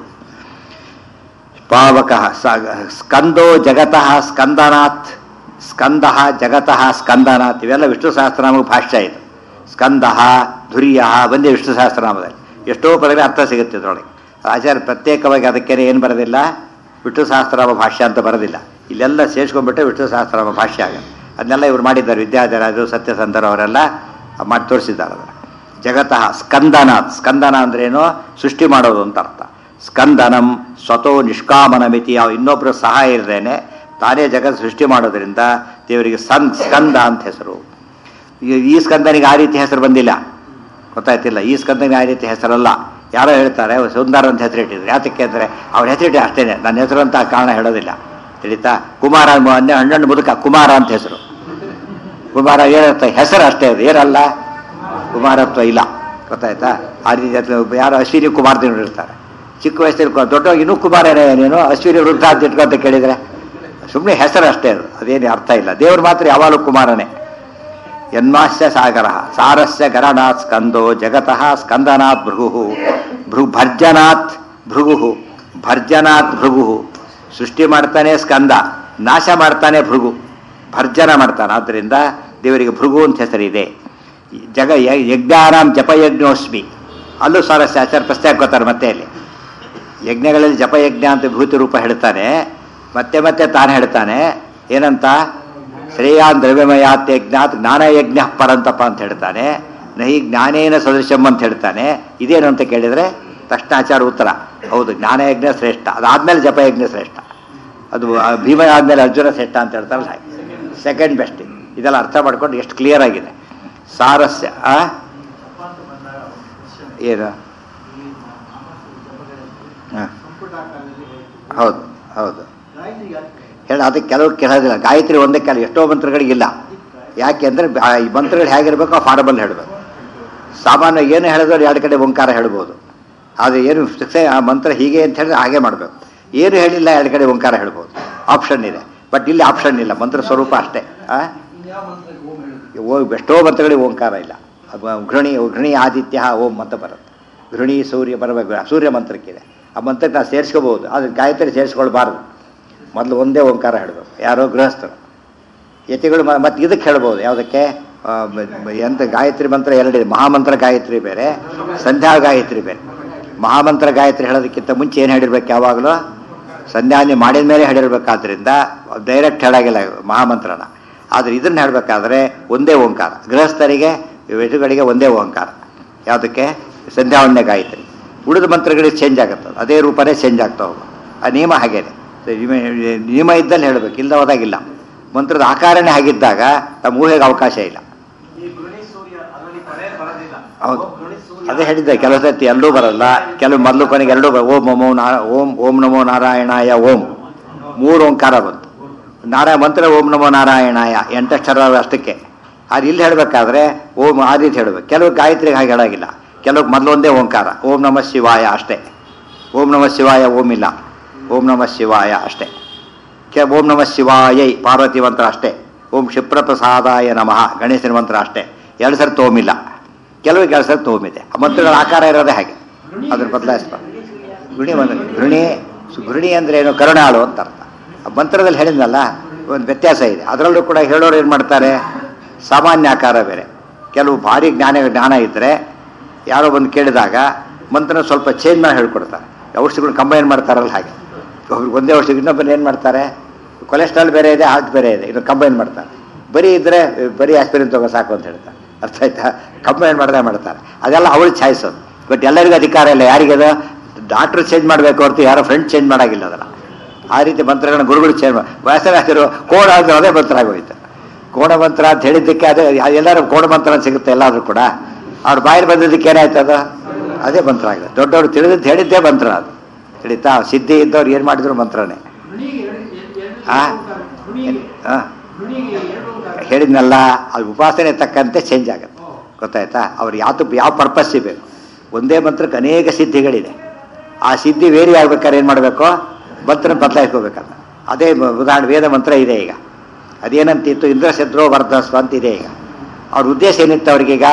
ಪಾವಕಃ ಸ್ಕಂದೋ ಜಗತಃ ಸ್ಕಂದನಾಥ್, ಸ್ಕಂದ ಜಗತಃ ಸ್ಕಂದನಾಥ್ ಇವೆಲ್ಲ ವಿಷ್ಣು ಸಹಸ್ರನಾಮಕ್ಕೆ ಭಾಷ್ಯ ಇದು. ಸ್ಕಂದ ಧುರ್ಯ ಬಂದೇ ವಿಷ್ಣು ಸಹಸ್ರನಾಮದಲ್ಲಿ ಎಷ್ಟೋ ಪದಗಳಿಗೆ ಅರ್ಥ ಸಿಗುತ್ತೆ ಇದರೊಳಗೆ. ಆಚಾರ್ಯ ಪ್ರತ್ಯೇಕವಾಗಿ ಅದಕ್ಕೆ ಏನು ಬರೋದಿಲ್ಲ, ವಿಷ್ಣು ಸಹಸ್ರನಾಮ ಭಾಷ್ಯ ಅಂತ ಬರೋದಿಲ್ಲ. ಇಲ್ಲೆಲ್ಲ ಸೇರಿಸ್ಕೊಂಡ್ಬಿಟ್ಟೆ ವಿಷ್ಣು ಸಹಸ್ರನಾಮ ಭಾಷ್ಯ ಆಗುತ್ತೆ. ಅದನ್ನೆಲ್ಲ ಇವ್ರು ಮಾಡಿದ್ದಾರೆ, ವಿದ್ಯಾಧರಾಜರು ಸತ್ಯಸಂಧರು ಅವರೆಲ್ಲ ಮಾಡಿ ತೋರಿಸಿದ್ದಾರೆ ಅದನ್ನು. ಜಗತಃ ಸ್ಕಂದನಾಥ್, ಸ್ಕಂದನ ಅಂದ್ರೇನು? ಸೃಷ್ಟಿ ಮಾಡೋದು ಅಂತ ಅರ್ಥ. ಸ್ಕಂದನಂ ಸ್ವತೋ ನಿಷ್ಕಾಮನ ಮಿತಿ, ಯಾವ ಇನ್ನೊಬ್ಬರ ಸಹಾಯ ಇರದೇನೆ ತಾನೇ ಜಗತ್ ಸೃಷ್ಟಿ ಮಾಡೋದ್ರಿಂದ ದೇವರಿಗೆ ಸನ್ ಸ್ಕಂದ ಅಂತ ಹೆಸರು. ಈ ಸ್ಕಂದನಿಗೆ ಆ ರೀತಿ ಹೆಸರು ಬಂದಿಲ್ಲ, ಗೊತ್ತಾಯ್ತಿಲ್ಲ. ಈ ಸ್ಕಂದನಿಗೆ ಆ ರೀತಿ ಹೆಸರಲ್ಲ. ಯಾರೋ ಹೇಳ್ತಾರೆ ಸುಂದರ ಅಂತ ಹೆಸರಿಟ್ಟಿದ್ರು. ಯಾತಕ್ಕೆ ಅಂದರೆ ಅವ್ರ ಹೆಸರಿಟ್ಟು ಅಷ್ಟೇ, ನನ್ನ ಹೆಸರು ಅಂತ ಕಾರಣ ಹೇಳೋದಿಲ್ಲ. ತಿಳಿತಾ? ಕುಮಾರ ಹಣ್ಣು ಮುದುಕ ಕುಮಾರ ಅಂತ ಹೆಸರು. ಕುಮಾರ ಏನರ್ಥ? ಹೆಸರು ಅಷ್ಟೇ, ಅದು ಏನಲ್ಲ ಕುಮಾರತ್ವ ಇಲ್ಲ. ಗೊತ್ತಾಯ್ತಾ? ಆ ರೀತಿ ಯಾರು ಅಶ್ವಿನಿ ಕುಮಾರ್ದೇವ್ರು ಇರ್ತಾರೆ, ಚಿಕ್ಕ ವಯಸ್ಸಲ್ಲಿ ದೊಡ್ಡವಾಗ ಇನ್ನೂ ಕುಮಾರನೇ ನೀನು ಅಶ್ವಿನಿ ವೃದ್ಧ ಅಂತ ಇಟ್ಕೊ ಅಂತ ಕೇಳಿದರೆ ಸುಮ್ಮನೆ ಹೆಸರು ಅಷ್ಟೇ, ಅದು ಅದೇನು ಅರ್ಥ ಇಲ್ಲ. ದೇವರು ಮಾತ್ರ ಯಾವಾಗಲೂ ಕುಮಾರನೇ. ಯನ್ಮಾಸ್ಯ ಸಾಗರ ಸಾರಸ್ಯ ಗರಣಾತ್ ಸ್ಕಂದೋ ಜಗತಃ ಸ್ಕಂದನಾತ್ ಭೃಗು ಭೃ ಭರ್ಜನಾತ್ ಭೃಗು ಭರ್ಜನಾತ್ ಭೃಗು. ಸೃಷ್ಟಿ ಮಾಡ್ತಾನೆ ಸ್ಕಂದ, ನಾಶ ಮಾಡ್ತಾನೆ ಭೃಗು, ಭರ್ಜನ ಮಾಡ್ತಾನೆ. ಆದ್ದರಿಂದ ದೇವರಿಗೆ ಭೃಗು ಅಂತ ಹೆಸರಿದೆ. ಜಗ ಯಜ್ಞಾನಾಂ ಜಪಯಜ್ಞೋಸ್ಮಿ, ಅಲ್ಲೂ ಸಾರಸ್ಯ ಆಚಾರ ಪ್ರಶ್ನೆ ಹಾಕೋತಾರೆ ಮತ್ತೆ ಅಲ್ಲಿ. ಯಜ್ಞಗಳಲ್ಲಿ ಜಪಯಜ್ಞ ಅಂತ ಭೂತಿ ರೂಪ ಹೇಳ್ತಾನೆ, ಮತ್ತೆ ಮತ್ತೆ ತಾನು ಹೇಳ್ತಾನೆ ಏನಂತ, ಶ್ರೇಯಾನ್ ದ್ರವ್ಯಮಯಾತ್ ಯಜ್ಞಾತ್ ಜ್ಞಾನಯಜ್ಞ ಪರಂತಪ ಅಂತ ಹೇಳ್ತಾನೆ, ನಹಿ ಜ್ಞಾನೇನ ಸದೃಶಂ ಅಂತ ಹೇಳ್ತಾನೆ. ಇದೇನು ಅಂತ ಕೇಳಿದರೆ ತಕ್ಷಣ ಆಚಾರ ಉತ್ತರ, ಹೌದು ಜ್ಞಾನಯಜ್ಞ ಶ್ರೇಷ್ಠ, ಅದಾದಮೇಲೆ ಜಪಯಜ್ಞ ಶ್ರೇಷ್ಠ, ಅದು ಭೀಮ ಆದಮೇಲೆ ಅರ್ಜುನ ಶ್ರೇಷ್ಠ ಅಂತ ಹೇಳ್ತಾರಲ್ಲ ಹಾಗೆ, ಸೆಕೆಂಡ್ ಬೆಸ್ಟ್. ಇದೆಲ್ಲ ಅರ್ಥ ಮಾಡ್ಕೊಂಡು ಎಷ್ಟು ಕ್ಲಿಯರ್ ಆಗಿದೆ. ಸಾರಸ್ಯ ಆ ಏನು ಹಾಂ ಹೌದು ಹೌದು ಹೇಳ, ಅದಕ್ಕೆ ಕೆಲವು ಕೇಳೋದಿಲ್ಲ. ಗಾಯತ್ರಿ ಒಂದೇ ಕೆಲ, ಎಷ್ಟೋ ಮಂತ್ರಗಳಿಗಿಲ್ಲ. ಯಾಕೆ ಅಂದರೆ ಈ ಮಂತ್ರಗಳು ಹೇಗಿರಬೇಕು ಆ ಫಾರ್ಮಲ್ಲಿ ಹೇಳಬೇಕು. ಸಾಮಾನ್ಯ ಏನು ಹೇಳಿದ್ರು ಎರಡು ಕಡೆ ಓಂಕಾರ ಹೇಳ್ಬೋದು, ಆದರೆ ಏನು ಶಿಕ್ಷೆ ಆ ಮಂತ್ರ ಹೀಗೆ ಅಂತ ಹೇಳಿದ್ರೆ ಹಾಗೆ ಮಾಡಬೇಕು. ಏನು ಹೇಳಿಲ್ಲ ಎರಡು ಕಡೆ ಓಂಕಾರ ಹೇಳ್ಬೋದು, ಆಪ್ಷನ್ ಇದೆ. ಬಟ್ ಇಲ್ಲಿ ಆಪ್ಷನ್ ಇಲ್ಲ, ಮಂತ್ರ ಸ್ವರೂಪ ಅಷ್ಟೇ. ಓ ಎಷ್ಟೋ ಮಂತ್ರಗಳಿಗೆ ಓಂಕಾರ ಇಲ್ಲ. ಘೃಣಿ ಘೃಣಿ ಆದಿತ್ಯ ಓಂ ಅಂತ ಬರುತ್ತೆ, ಘೃಣಿ ಸೂರ್ಯ ಬರಬೇಕು, ಸೂರ್ಯ ಮಂತ್ರಕ್ಕಿದೆ. ಆ ಮಂತ್ರಕ್ಕೆ ನಾವು ಸೇರಿಸ್ಕೋಬೋದು, ಆದರೆ ಗಾಯತ್ರಿ ಸೇರಿಸ್ಕೊಳ್ಬಾರ್ದು. ಮೊದಲು ಒಂದೇ ಓಂಕಾರ ಹೇಳಬೇಕು. ಯಾರೋ ಗೃಹಸ್ಥರು ಯತಿಗಳು ಮತ್ತು ಇದಕ್ಕೆ ಹೇಳ್ಬೋದು, ಯಾವುದಕ್ಕೆ ಎಂತ ಗಾಯತ್ರಿ ಮಂತ್ರ ಎರಡಿದೆ. ಮಹಾಮಂತ್ರ ಗಾಯತ್ರಿ ಬೇರೆ, ಸಂಧ್ಯಾ ಗಾಯತ್ರಿ ಬೇರೆ. ಮಹಾಮಂತ್ರ ಗಾಯತ್ರಿ ಹೇಳೋದಕ್ಕಿಂತ ಮುಂಚೆ ಏನು ಹೇಳಿರ್ಬೇಕು, ಯಾವಾಗಲೂ ಸಂಧ್ಯಾನಿ ಮಾಡಿದ ಮೇಲೆ ಹೇಳಿರ್ಬೇಕಾದ್ರಿಂದ ಡೈರೆಕ್ಟ್ ಹೇಳಾಗಿಲ್ಲ ಮಹಾಮಂತ್ರನ. ಆದರೆ ಇದನ್ನು ಹೇಳಬೇಕಾದ್ರೆ ಒಂದೇ ಓಂಕಾರ. ಗೃಹಸ್ಥರಿಗೆ ಯತಿಗಳಿಗೆ ಒಂದೇ ಓಂಕಾರ. ಯಾವುದಕ್ಕೆ? ಸಂಧ್ಯಾವನ್ಯ ಗಾಯತ್ರಿ. ಉಳಿದ ಮಂತ್ರಗಳಿಗೆ ಚೇಂಜ್ ಆಗುತ್ತೆ, ಅದೇ ರೂಪನೇ ಚೇಂಜ್ ಆಗ್ತಾ ಹೋಗು. ಆ ನಿಯಮ ಹಾಗೇನೆ, ನಿಯಮ ಇದ್ದಲ್ಲಿ ಹೇಳಬೇಕು, ಇಲ್ಲದ ಹೋದಾಗಿಲ್ಲ. ಮಂತ್ರದ ಆಕಾರನೇ ಆಗಿದ್ದಾಗ ನಮ್ಮ ಊಹೆಗೆ ಅವಕಾಶ ಇಲ್ಲ. ಹೌದು, ಅದೇ ಹೇಳಿದ್ದೆ, ಕೆಲವು ಸರ್ತಿ ಎಲ್ಲೂ ಬರಲ್ಲ, ಕೆಲವು ಮೊದಲು ಕೊನೆಗೆ ಎರಡೂ ಬರ. ಓಂ ನಮೋ ನಾ ಓಂ ಓಂ ನಮೋ ನಾರಾಯಣಾಯ ಓಂ ಮೂರು ಓಂಕಾರ ಬಂತು. ನಾರಾಯಣ ಮಂತ್ರ ಓಂ ನಮೋ ನಾರಾಯಣಾಯ ಎಂಟಕ್ಷರ ಅಷ್ಟಕ್ಕೆ. ಅದು ಇಲ್ಲಿ ಹೇಳಬೇಕಾದ್ರೆ ಓಂ ಆ ರೀತಿ ಹೇಳಬೇಕು. ಕೆಲವು ಗಾಯತ್ರಿಗೆ ಹಾಗೆ ಹೇಳಾಗಿಲ್ಲ, ಕೆಲವು ಮೊದಲು ಒಂದೇ ಓಂಕಾರ ಓಂ ನಮಃ ಶಿವಾಯ ಅಷ್ಟೇ. ಓಂ ನಮಃ ಶಿವಾಯ ಓಂ ಇಲ್ಲ, ಓಂ ನಮಃ ಶಿವಾಯ ಅಷ್ಟೇ. ಕೆ ಓಂ ನಮಃ ಶಿವಾಯೈ ಪಾರ್ವತಿ ಮಂತ್ರ ಅಷ್ಟೇ. ಓಂ ಕ್ಷಿಪ್ರಪ್ರಸಾದಾಯ ನಮಃ ಗಣೇಶನ ಮಂತ್ರ ಅಷ್ಟೇ. ಎರಡು ಸರಿ ತೋಮಿಲ್ಲ, ಕೆಲವು ಎರಡು ಸರಿ ತೋಮಿದೆ. ಆ ಮಂತ್ರಗಳ ಆಕಾರ ಇರೋದೇ ಹಾಗೆ, ಅದನ್ನು ಬದಲಾಯಿಸ್ಬಾರ್ದು. ಗೃಣಿ ಮಂತ್ರ ಗೃಣಿ ಗೃಣಿ ಅಂದರೆ ಏನು, ಕರುಣಾಳು ಅಂತ ಅರ್ಥ. ಆ ಮಂತ್ರದಲ್ಲಿ ಹೇಳಿದ್ನಲ್ಲ ಒಂದು ವ್ಯತ್ಯಾಸ ಇದೆ. ಅದರಲ್ಲೂ ಕೂಡ ಹೇಳೋರು ಏನು ಮಾಡ್ತಾರೆ, ಸಾಮಾನ್ಯ ಆಕಾರ ಬೇರೆ. ಕೆಲವು ಭಾರಿ ಜ್ಞಾನ ಜ್ಞಾನ ಇದ್ದರೆ ಯಾರೋ ಬಂದು ಕೇಳಿದಾಗ ಮಂತ್ರನ ಸ್ವಲ್ಪ ಚೇಂಜ್ ಮಾಡಿ ಹೇಳ್ಕೊಡ್ತಾರೆ. ಔಷಧಿಗಳು ಕಂಬೈನ್ ಮಾಡ್ತಾರಲ್ಲ ಹಾಗೆ. ಅವ್ರಿಗೆ ಒಂದೇ ಔಷಧಿ ಇನ್ನೊಬ್ಬರು ಏನು ಮಾಡ್ತಾರೆ, ಕೊಲೆಸ್ಟ್ರಾಲ್ ಬೇರೆ ಇದೆ, ಹಾರ್ಟ್ ಬೇರೆ ಇದೆ, ಇನ್ನು ಕಂಬೈನ್ ಮಾಡ್ತಾರೆ. ಬರೀ ಇದ್ದರೆ ಬರೀ ಆಸ್ಪಿರಿನ್ ತಗೋ ಸಾಕು ಅಂತ ಹೇಳ್ತಾರೆ. ಅರ್ಥ ಆಯ್ತಾ? ಕಂಬೈನ್ ಮಾಡಿದ್ರೆ ಮಾಡ್ತಾರೆ. ಅದೆಲ್ಲ ಅವಳು ಚಾಯ್ಸೋದು. ಬಟ್ ಎಲ್ಲರಿಗೂ ಅಧಿಕಾರ ಇಲ್ಲ. ಯಾರಿಗದು ಡಾಕ್ಟ್ರು ಚೇಂಜ್ ಮಾಡಬೇಕು ಹೊರತು ಯಾರೋ ಫ್ರೆಂಡ್ ಚೇಂಜ್ ಮಾಡೋಗಿಲ್ಲ. ಅದನ್ನು ಆ ರೀತಿ ಮಂತ್ರಗಳನ್ನ ಗುರುಗಳು ಚೇಂಜ್ ಮಾಡಿ ವಯಸ್ಸರಾಗಿರೋ ಕೋಣ ಅಂದರೆ ಅದೇ ಮಂತ್ರ ಆಗೋಯ್ತು. ಕೋಣ ಮಂತ್ರ ಅಂತ ಹೇಳಿದ್ದಕ್ಕೆ ಅದೇ ಎಲ್ಲರೂ ಕೋಣ ಮಂತ್ರ ಸಿಗುತ್ತೆ ಎಲ್ಲಾದರೂ ಕೂಡ. ಅವ್ರ ಬಾಯಲ್ಲಿ ಬಂದಿದ್ದಕ್ಕೆ ಏನಾಯ್ತು, ಅದು ಅದೇ ಮಂತ್ರ ಆಗಿದೆ. ದೊಡ್ಡವರು ತಿಳಿದಂತ ಹೇಳಿದ್ದೇ ಮಂತ್ರ. ಅದು ತಿಳಿತಾ? ಸಿದ್ಧಿ ಇದ್ದವ್ರು ಏನು ಮಾಡಿದ್ರು ಮಂತ್ರನೇ. ಹಾಂ ಹಾಂ ಹೇಳಿದ್ನಲ್ಲ, ಅದು ಉಪಾಸನೆ ತಕ್ಕಂತೆ ಚೇಂಜ್ ಆಗುತ್ತೆ. ಗೊತ್ತಾಯ್ತಾ? ಅವ್ರು ಯಾವ್ದು ಯಾವ ಪರ್ಪಸ್ ಬೇಕು. ಒಂದೇ ಮಂತ್ರಕ್ಕೆ ಅನೇಕ ಸಿದ್ಧಿಗಳಿದೆ. ಆ ಸಿದ್ಧಿ ವೇರಿ ಆಗ್ಬೇಕಾದ್ರೆ ಏನು ಮಾಡಬೇಕು, ಮಂತ್ರ ಬದಲಾಯಿಸ್ಕೋಬೇಕಲ್ಲ. ಅದೇ ಉದಾಹರಣೆ ವೇದ ಮಂತ್ರ ಇದೆ ಈಗ. ಅದೇನಂತಿತ್ತು, ಇಂದ್ರಶತ್ರು ವರ್ಧಸ್ವ ಅಂತಿದೆ ಈಗ. ಅವ್ರ ಉದ್ದೇಶ ಏನಿತ್ತು ಅವ್ರಿಗೀಗ,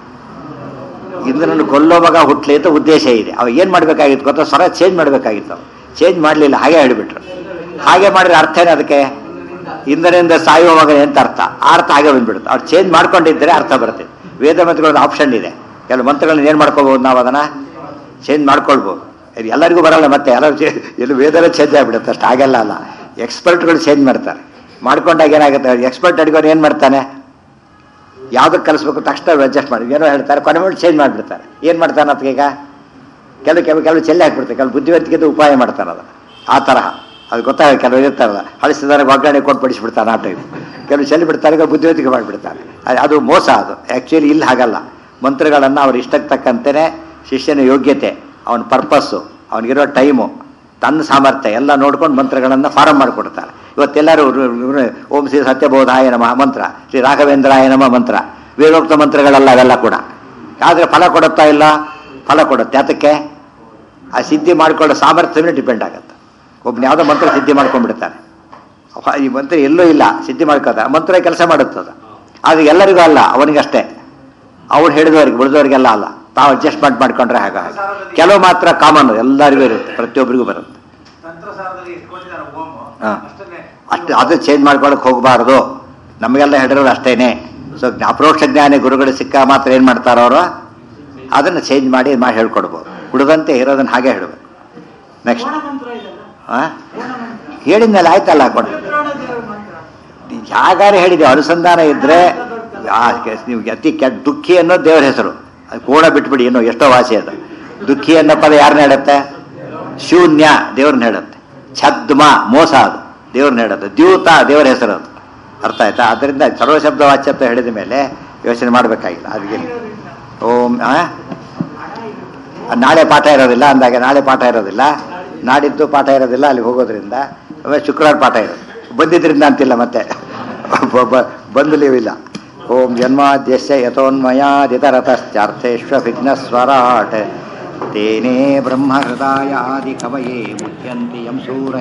ಇಂದ್ರನ ಕೊಲ್ಲೋ ಮಗ ಹುಟ್ಲಿ ಅಂತ ಉದ್ದೇಶ ಇದೆ. ಅವಾಗ ಏನು ಮಾಡಬೇಕಾಗಿತ್ತು ಗೊತ್ತಾ, ಸ್ವರ ಚೇಂಜ್ ಮಾಡಬೇಕಾಗಿತ್ತು. ಅವ್ರು ಚೇಂಜ್ ಮಾಡಲಿಲ್ಲ, ಹಾಗೆ ಹೇಳಿಬಿಟ್ರು. ಹಾಗೆ ಮಾಡಿದ್ರೆ ಅರ್ಥ ಏನು ಅದಕ್ಕೆ, ಇಂದ್ರನಿಂದ ಸಾಯುವ ಮಗ ಅಂತ ಅರ್ಥ. ಆ ಅರ್ಥ ಹಾಗೆ ಬಂದ್ಬಿಡುತ್ತೆ. ಅವ್ರು ಚೇಂಜ್ ಮಾಡ್ಕೊಂಡಿದ್ದರೆ ಅರ್ಥ ಬರುತ್ತೆ. ವೇದ ಮಂತ್ರಗಳೊಂದು ಆಪ್ಷನ್ ಇದೆ. ಕೆಲವು ಮಂತ್ರಗಳನ್ನ ಏನು ಮಾಡ್ಕೋಬೋದು ನಾವು, ಅದನ್ನು ಚೇಂಜ್ ಮಾಡ್ಕೊಳ್ಬೋದು. ಎಲ್ಲರಿಗೂ ಬರಲ್ಲ, ಮತ್ತೆ ಎಲ್ಲರೂ ಚೇ ಎಲ್ಲಿ ವೇದನೇ ಚೇಂಜ್ ಆಗಿಬಿಡುತ್ತೆ ಅಷ್ಟು. ಹಾಗೆಲ್ಲ ಅಲ್ಲ, ಎಕ್ಸ್ಪರ್ಟ್ಗಳು ಚೇಂಜ್ ಮಾಡ್ತಾರೆ. ಮಾಡ್ಕೊಂಡಾಗ ಏನಾಗುತ್ತೆ, ಎಕ್ಸ್ಪರ್ಟ್ ಅಡ್ಗೋರು ಏನು ಮಾಡ್ತಾನೆ, ಯಾವುದಕ್ಕೆ ಕಲಿಸ್ಬೇಕು ತಕ್ಷಣ ಅಡ್ಜಸ್ಟ್ ಮಾಡಿ ಏನೋ ಹೇಳ್ತಾರೆ, ಕೊನೆ ಮಾಡಿ ಚೇಂಜ್ ಮಾಡಿಬಿಡ್ತಾರೆ. ಏನು ಮಾಡ್ತಾನೆ ಅದಕ್ಕೆ ಈಗ, ಕೆಲವು ಕೆಲವು ಕೆಲವು ಚೆಲ್ಲಿ ಹಾಕ್ಬಿಡ್ತಾರೆ, ಕೆಲವು ಬುದ್ಧಿವಂತಿಕೆ ಉಪಾಯ ಮಾಡ್ತಾನೆ ಅದನ್ನು. ಆ ತರಹ ಅದು ಗೊತ್ತಾಗ ಕೆಲವು ಇರ್ತಾರಲ್ಲ, ಹಳಿಸಿದಾರೆ ಒಗ್ಗರಣೆ ಕೊಟ್ಟು ಪಡಿಸ್ಬಿಡ್ತಾನೆ ಆ ಟೈಮ್. ಕೆಲವು ಚೆಲ್ಲಿ ಬಿಡ್ತಾರೆ, ಬುದ್ಧಿವಂತಿಕೆ ಮಾಡಿಬಿಡ್ತಾರೆ. ಅದು ಮೋಸ. ಅದು ಆ್ಯಕ್ಚುಲಿ ಇಲ್ಲಿ ಹಾಗಲ್ಲ. ಮಂತ್ರಗಳನ್ನು ಅವ್ರ ಇಷ್ಟಕ್ಕೆ ತಕ್ಕಂತೆಯೇ ಶಿಷ್ಯನ ಯೋಗ್ಯತೆ, ಅವನ ಪರ್ಪಸ್ಸು, ಅವನಿಗಿರೋ ಟೈಮು, ತನ್ನ ಸಾಮರ್ಥ್ಯ ಎಲ್ಲ ನೋಡ್ಕೊಂಡು ಮಂತ್ರಗಳನ್ನು ಫಾರಮ್ ಮಾಡಿಕೊಡ್ತಾರೆ. ಇವತ್ತೆಲ್ಲರೂ ಓಂ ಶ್ರೀ ಸತ್ಯಬೋಧಾಯ ನಮಃ ಮಂತ್ರ, ಶ್ರೀ ರಾಘವೇಂದ್ರಾಯ ನಮಃ ಮಂತ್ರ, ವೇದೋಕ್ತ ಮಂತ್ರಗಳಲ್ಲ ಅವೆಲ್ಲ ಕೂಡ. ಆದರೆ ಫಲ ಕೊಡುತ್ತಾ ಇಲ್ಲ, ಫಲ ಕೊಡುತ್ತೆ. ಅದಕ್ಕೆ ಆ ಸಿದ್ಧಿ ಮಾಡಿಕೊಳ್ಳೋ ಸಾಮರ್ಥ್ಯವೇ ಡಿಪೆಂಡ್ ಆಗುತ್ತೆ. ಒಬ್ಬನ ಯಾವುದೋ ಮಂತ್ರ ಸಿದ್ಧಿ ಮಾಡ್ಕೊಂಡ್ಬಿಡ್ತಾನೆ, ಈ ಮಂತ್ರ ಎಲ್ಲೂ ಇಲ್ಲ, ಸಿದ್ಧಿ ಮಾಡ್ಕೋತಾರೆ, ಮಂತ್ರ ಕೆಲಸ ಮಾಡುತ್ತದೆ. ಆದರೆ ಎಲ್ಲರಿಗೂ ಅಲ್ಲ, ಅವನಿಗಷ್ಟೇ. ಅವ್ರು ಹೇಳಿದವರಿಗೆ ಉಳಿದವರಿಗೆಲ್ಲ ಅಲ್ಲ, ತಾವು ಅಡ್ಜಸ್ಟ್ಮೆಂಟ್ ಮಾಡ್ಕೊಂಡ್ರೆ ಹಾಗೆ ಹಾಗೆ. ಕೆಲವು ಮಾತ್ರ ಕಾಮನ್, ಎಲ್ಲರಿಗೂ ಇರುತ್ತೆ, ಪ್ರತಿಯೊಬ್ಬರಿಗೂ ಬರುತ್ತೆ. ಹಾಂ, ಅಷ್ಟು ಅದು ಚೇಂಜ್ ಮಾಡ್ಕೊಳಕ್ಕೆ ಹೋಗಬಾರ್ದು. ನಮಗೆಲ್ಲ ಹೇಳಿರೋದು ಅಷ್ಟೇನೆ. ಸೊ ಅಪ್ರೋಕ್ಷ ಜ್ಞಾನಿ ಗುರುಗಳು ಸಿಕ್ಕ ಮಾತ್ರ ಏನು ಮಾಡ್ತಾರೋ ಅವರು ಅದನ್ನು ಚೇಂಜ್ ಮಾಡಿ ಮಾಡಿ ಹೇಳ್ಕೊಡ್ಬೋದು. ಉಳಿದಂತೆ ಇರೋದನ್ನು ಹಾಗೆ ಹೇಳಬೇಕು. ನೆಕ್ಸ್ಟ್ ಹಾಂ ಹೇಳಿದ್ಮೇಲೆ ಆಯ್ತಲ್ಲ, ಕೊಡ ಯಾಗಾರೆ ಹೇಳಿದೆ ಅನುಸಂಧಾನ ಇದ್ದರೆ ನೀವು ಅತಿ ಕೆಟ್ಟ ದುಃಖಿ ಅನ್ನೋ ದೇವರ ಹೆಸರು. ಅದು ಕೋಣ ಬಿಟ್ಬಿಡಿ, ಇನ್ನೂ ಎಷ್ಟೋ ವಾಸಿ ಅದು. ದುಃಖಿ ಅನ್ನೋ ಪದ ಯಾರನ್ನ ಹೇಳುತ್ತೆ? ಶೂನ್ಯ ದೇವ್ರನ್ನ ಹೇಳುತ್ತೆ. ಛದ್ಮ ಮೋಸ ಅದು ದೇವ್ರನ್ನ ಹೇಳುತ್ತೆ. ದ್ಯೂತ ದೇವರ ಹೆಸರು ಅದು. ಅರ್ಥ ಆಯ್ತಾ? ಅದರಿಂದ ಸರ್ವಶಬ್ದ ವಾಚ್ಯತ್ವ ಹೇಳಿದ ಮೇಲೆ ಯೋಚನೆ ಮಾಡಬೇಕಾಗಿಲ್ಲ. ಅದಕ್ಕೆ ಓಂ ನಾಳೆ ಪಾಠ ಇರೋದಿಲ್ಲ ಅಂದಾಗ ನಾಳೆ ಪಾಠ ಇರೋದಿಲ್ಲ, ನಾಡಿದ್ದು ಪಾಠ ಇರೋದಿಲ್ಲ, ಅಲ್ಲಿ ಹೋಗೋದ್ರಿಂದ ಶುಕ್ರವಾರ ಪಾಠ ಇರೋದು. ಬಂದಿದ್ದರಿಂದ ಅಂತಿಲ್ಲ, ಮತ್ತೆ ಬಂದು ಲೀವಿಲ್ಲ. ಓಂ ಜನ್ಮಾದ್ಯಸ್ಯ ಯತೋನ್ಮಯಾದಿತರತಶ್ಚಾರ್ಥೇಶ್ವ ವಿಘ್ನಸ್ವರಾಟ್ ತೇನೇ ಬ್ರಹ್ಮ ಹೃದಯ ಆದಿ ಕವಯೇ ಮುಹ್ಯಂತಿ ಯಂ ಸೂರಯ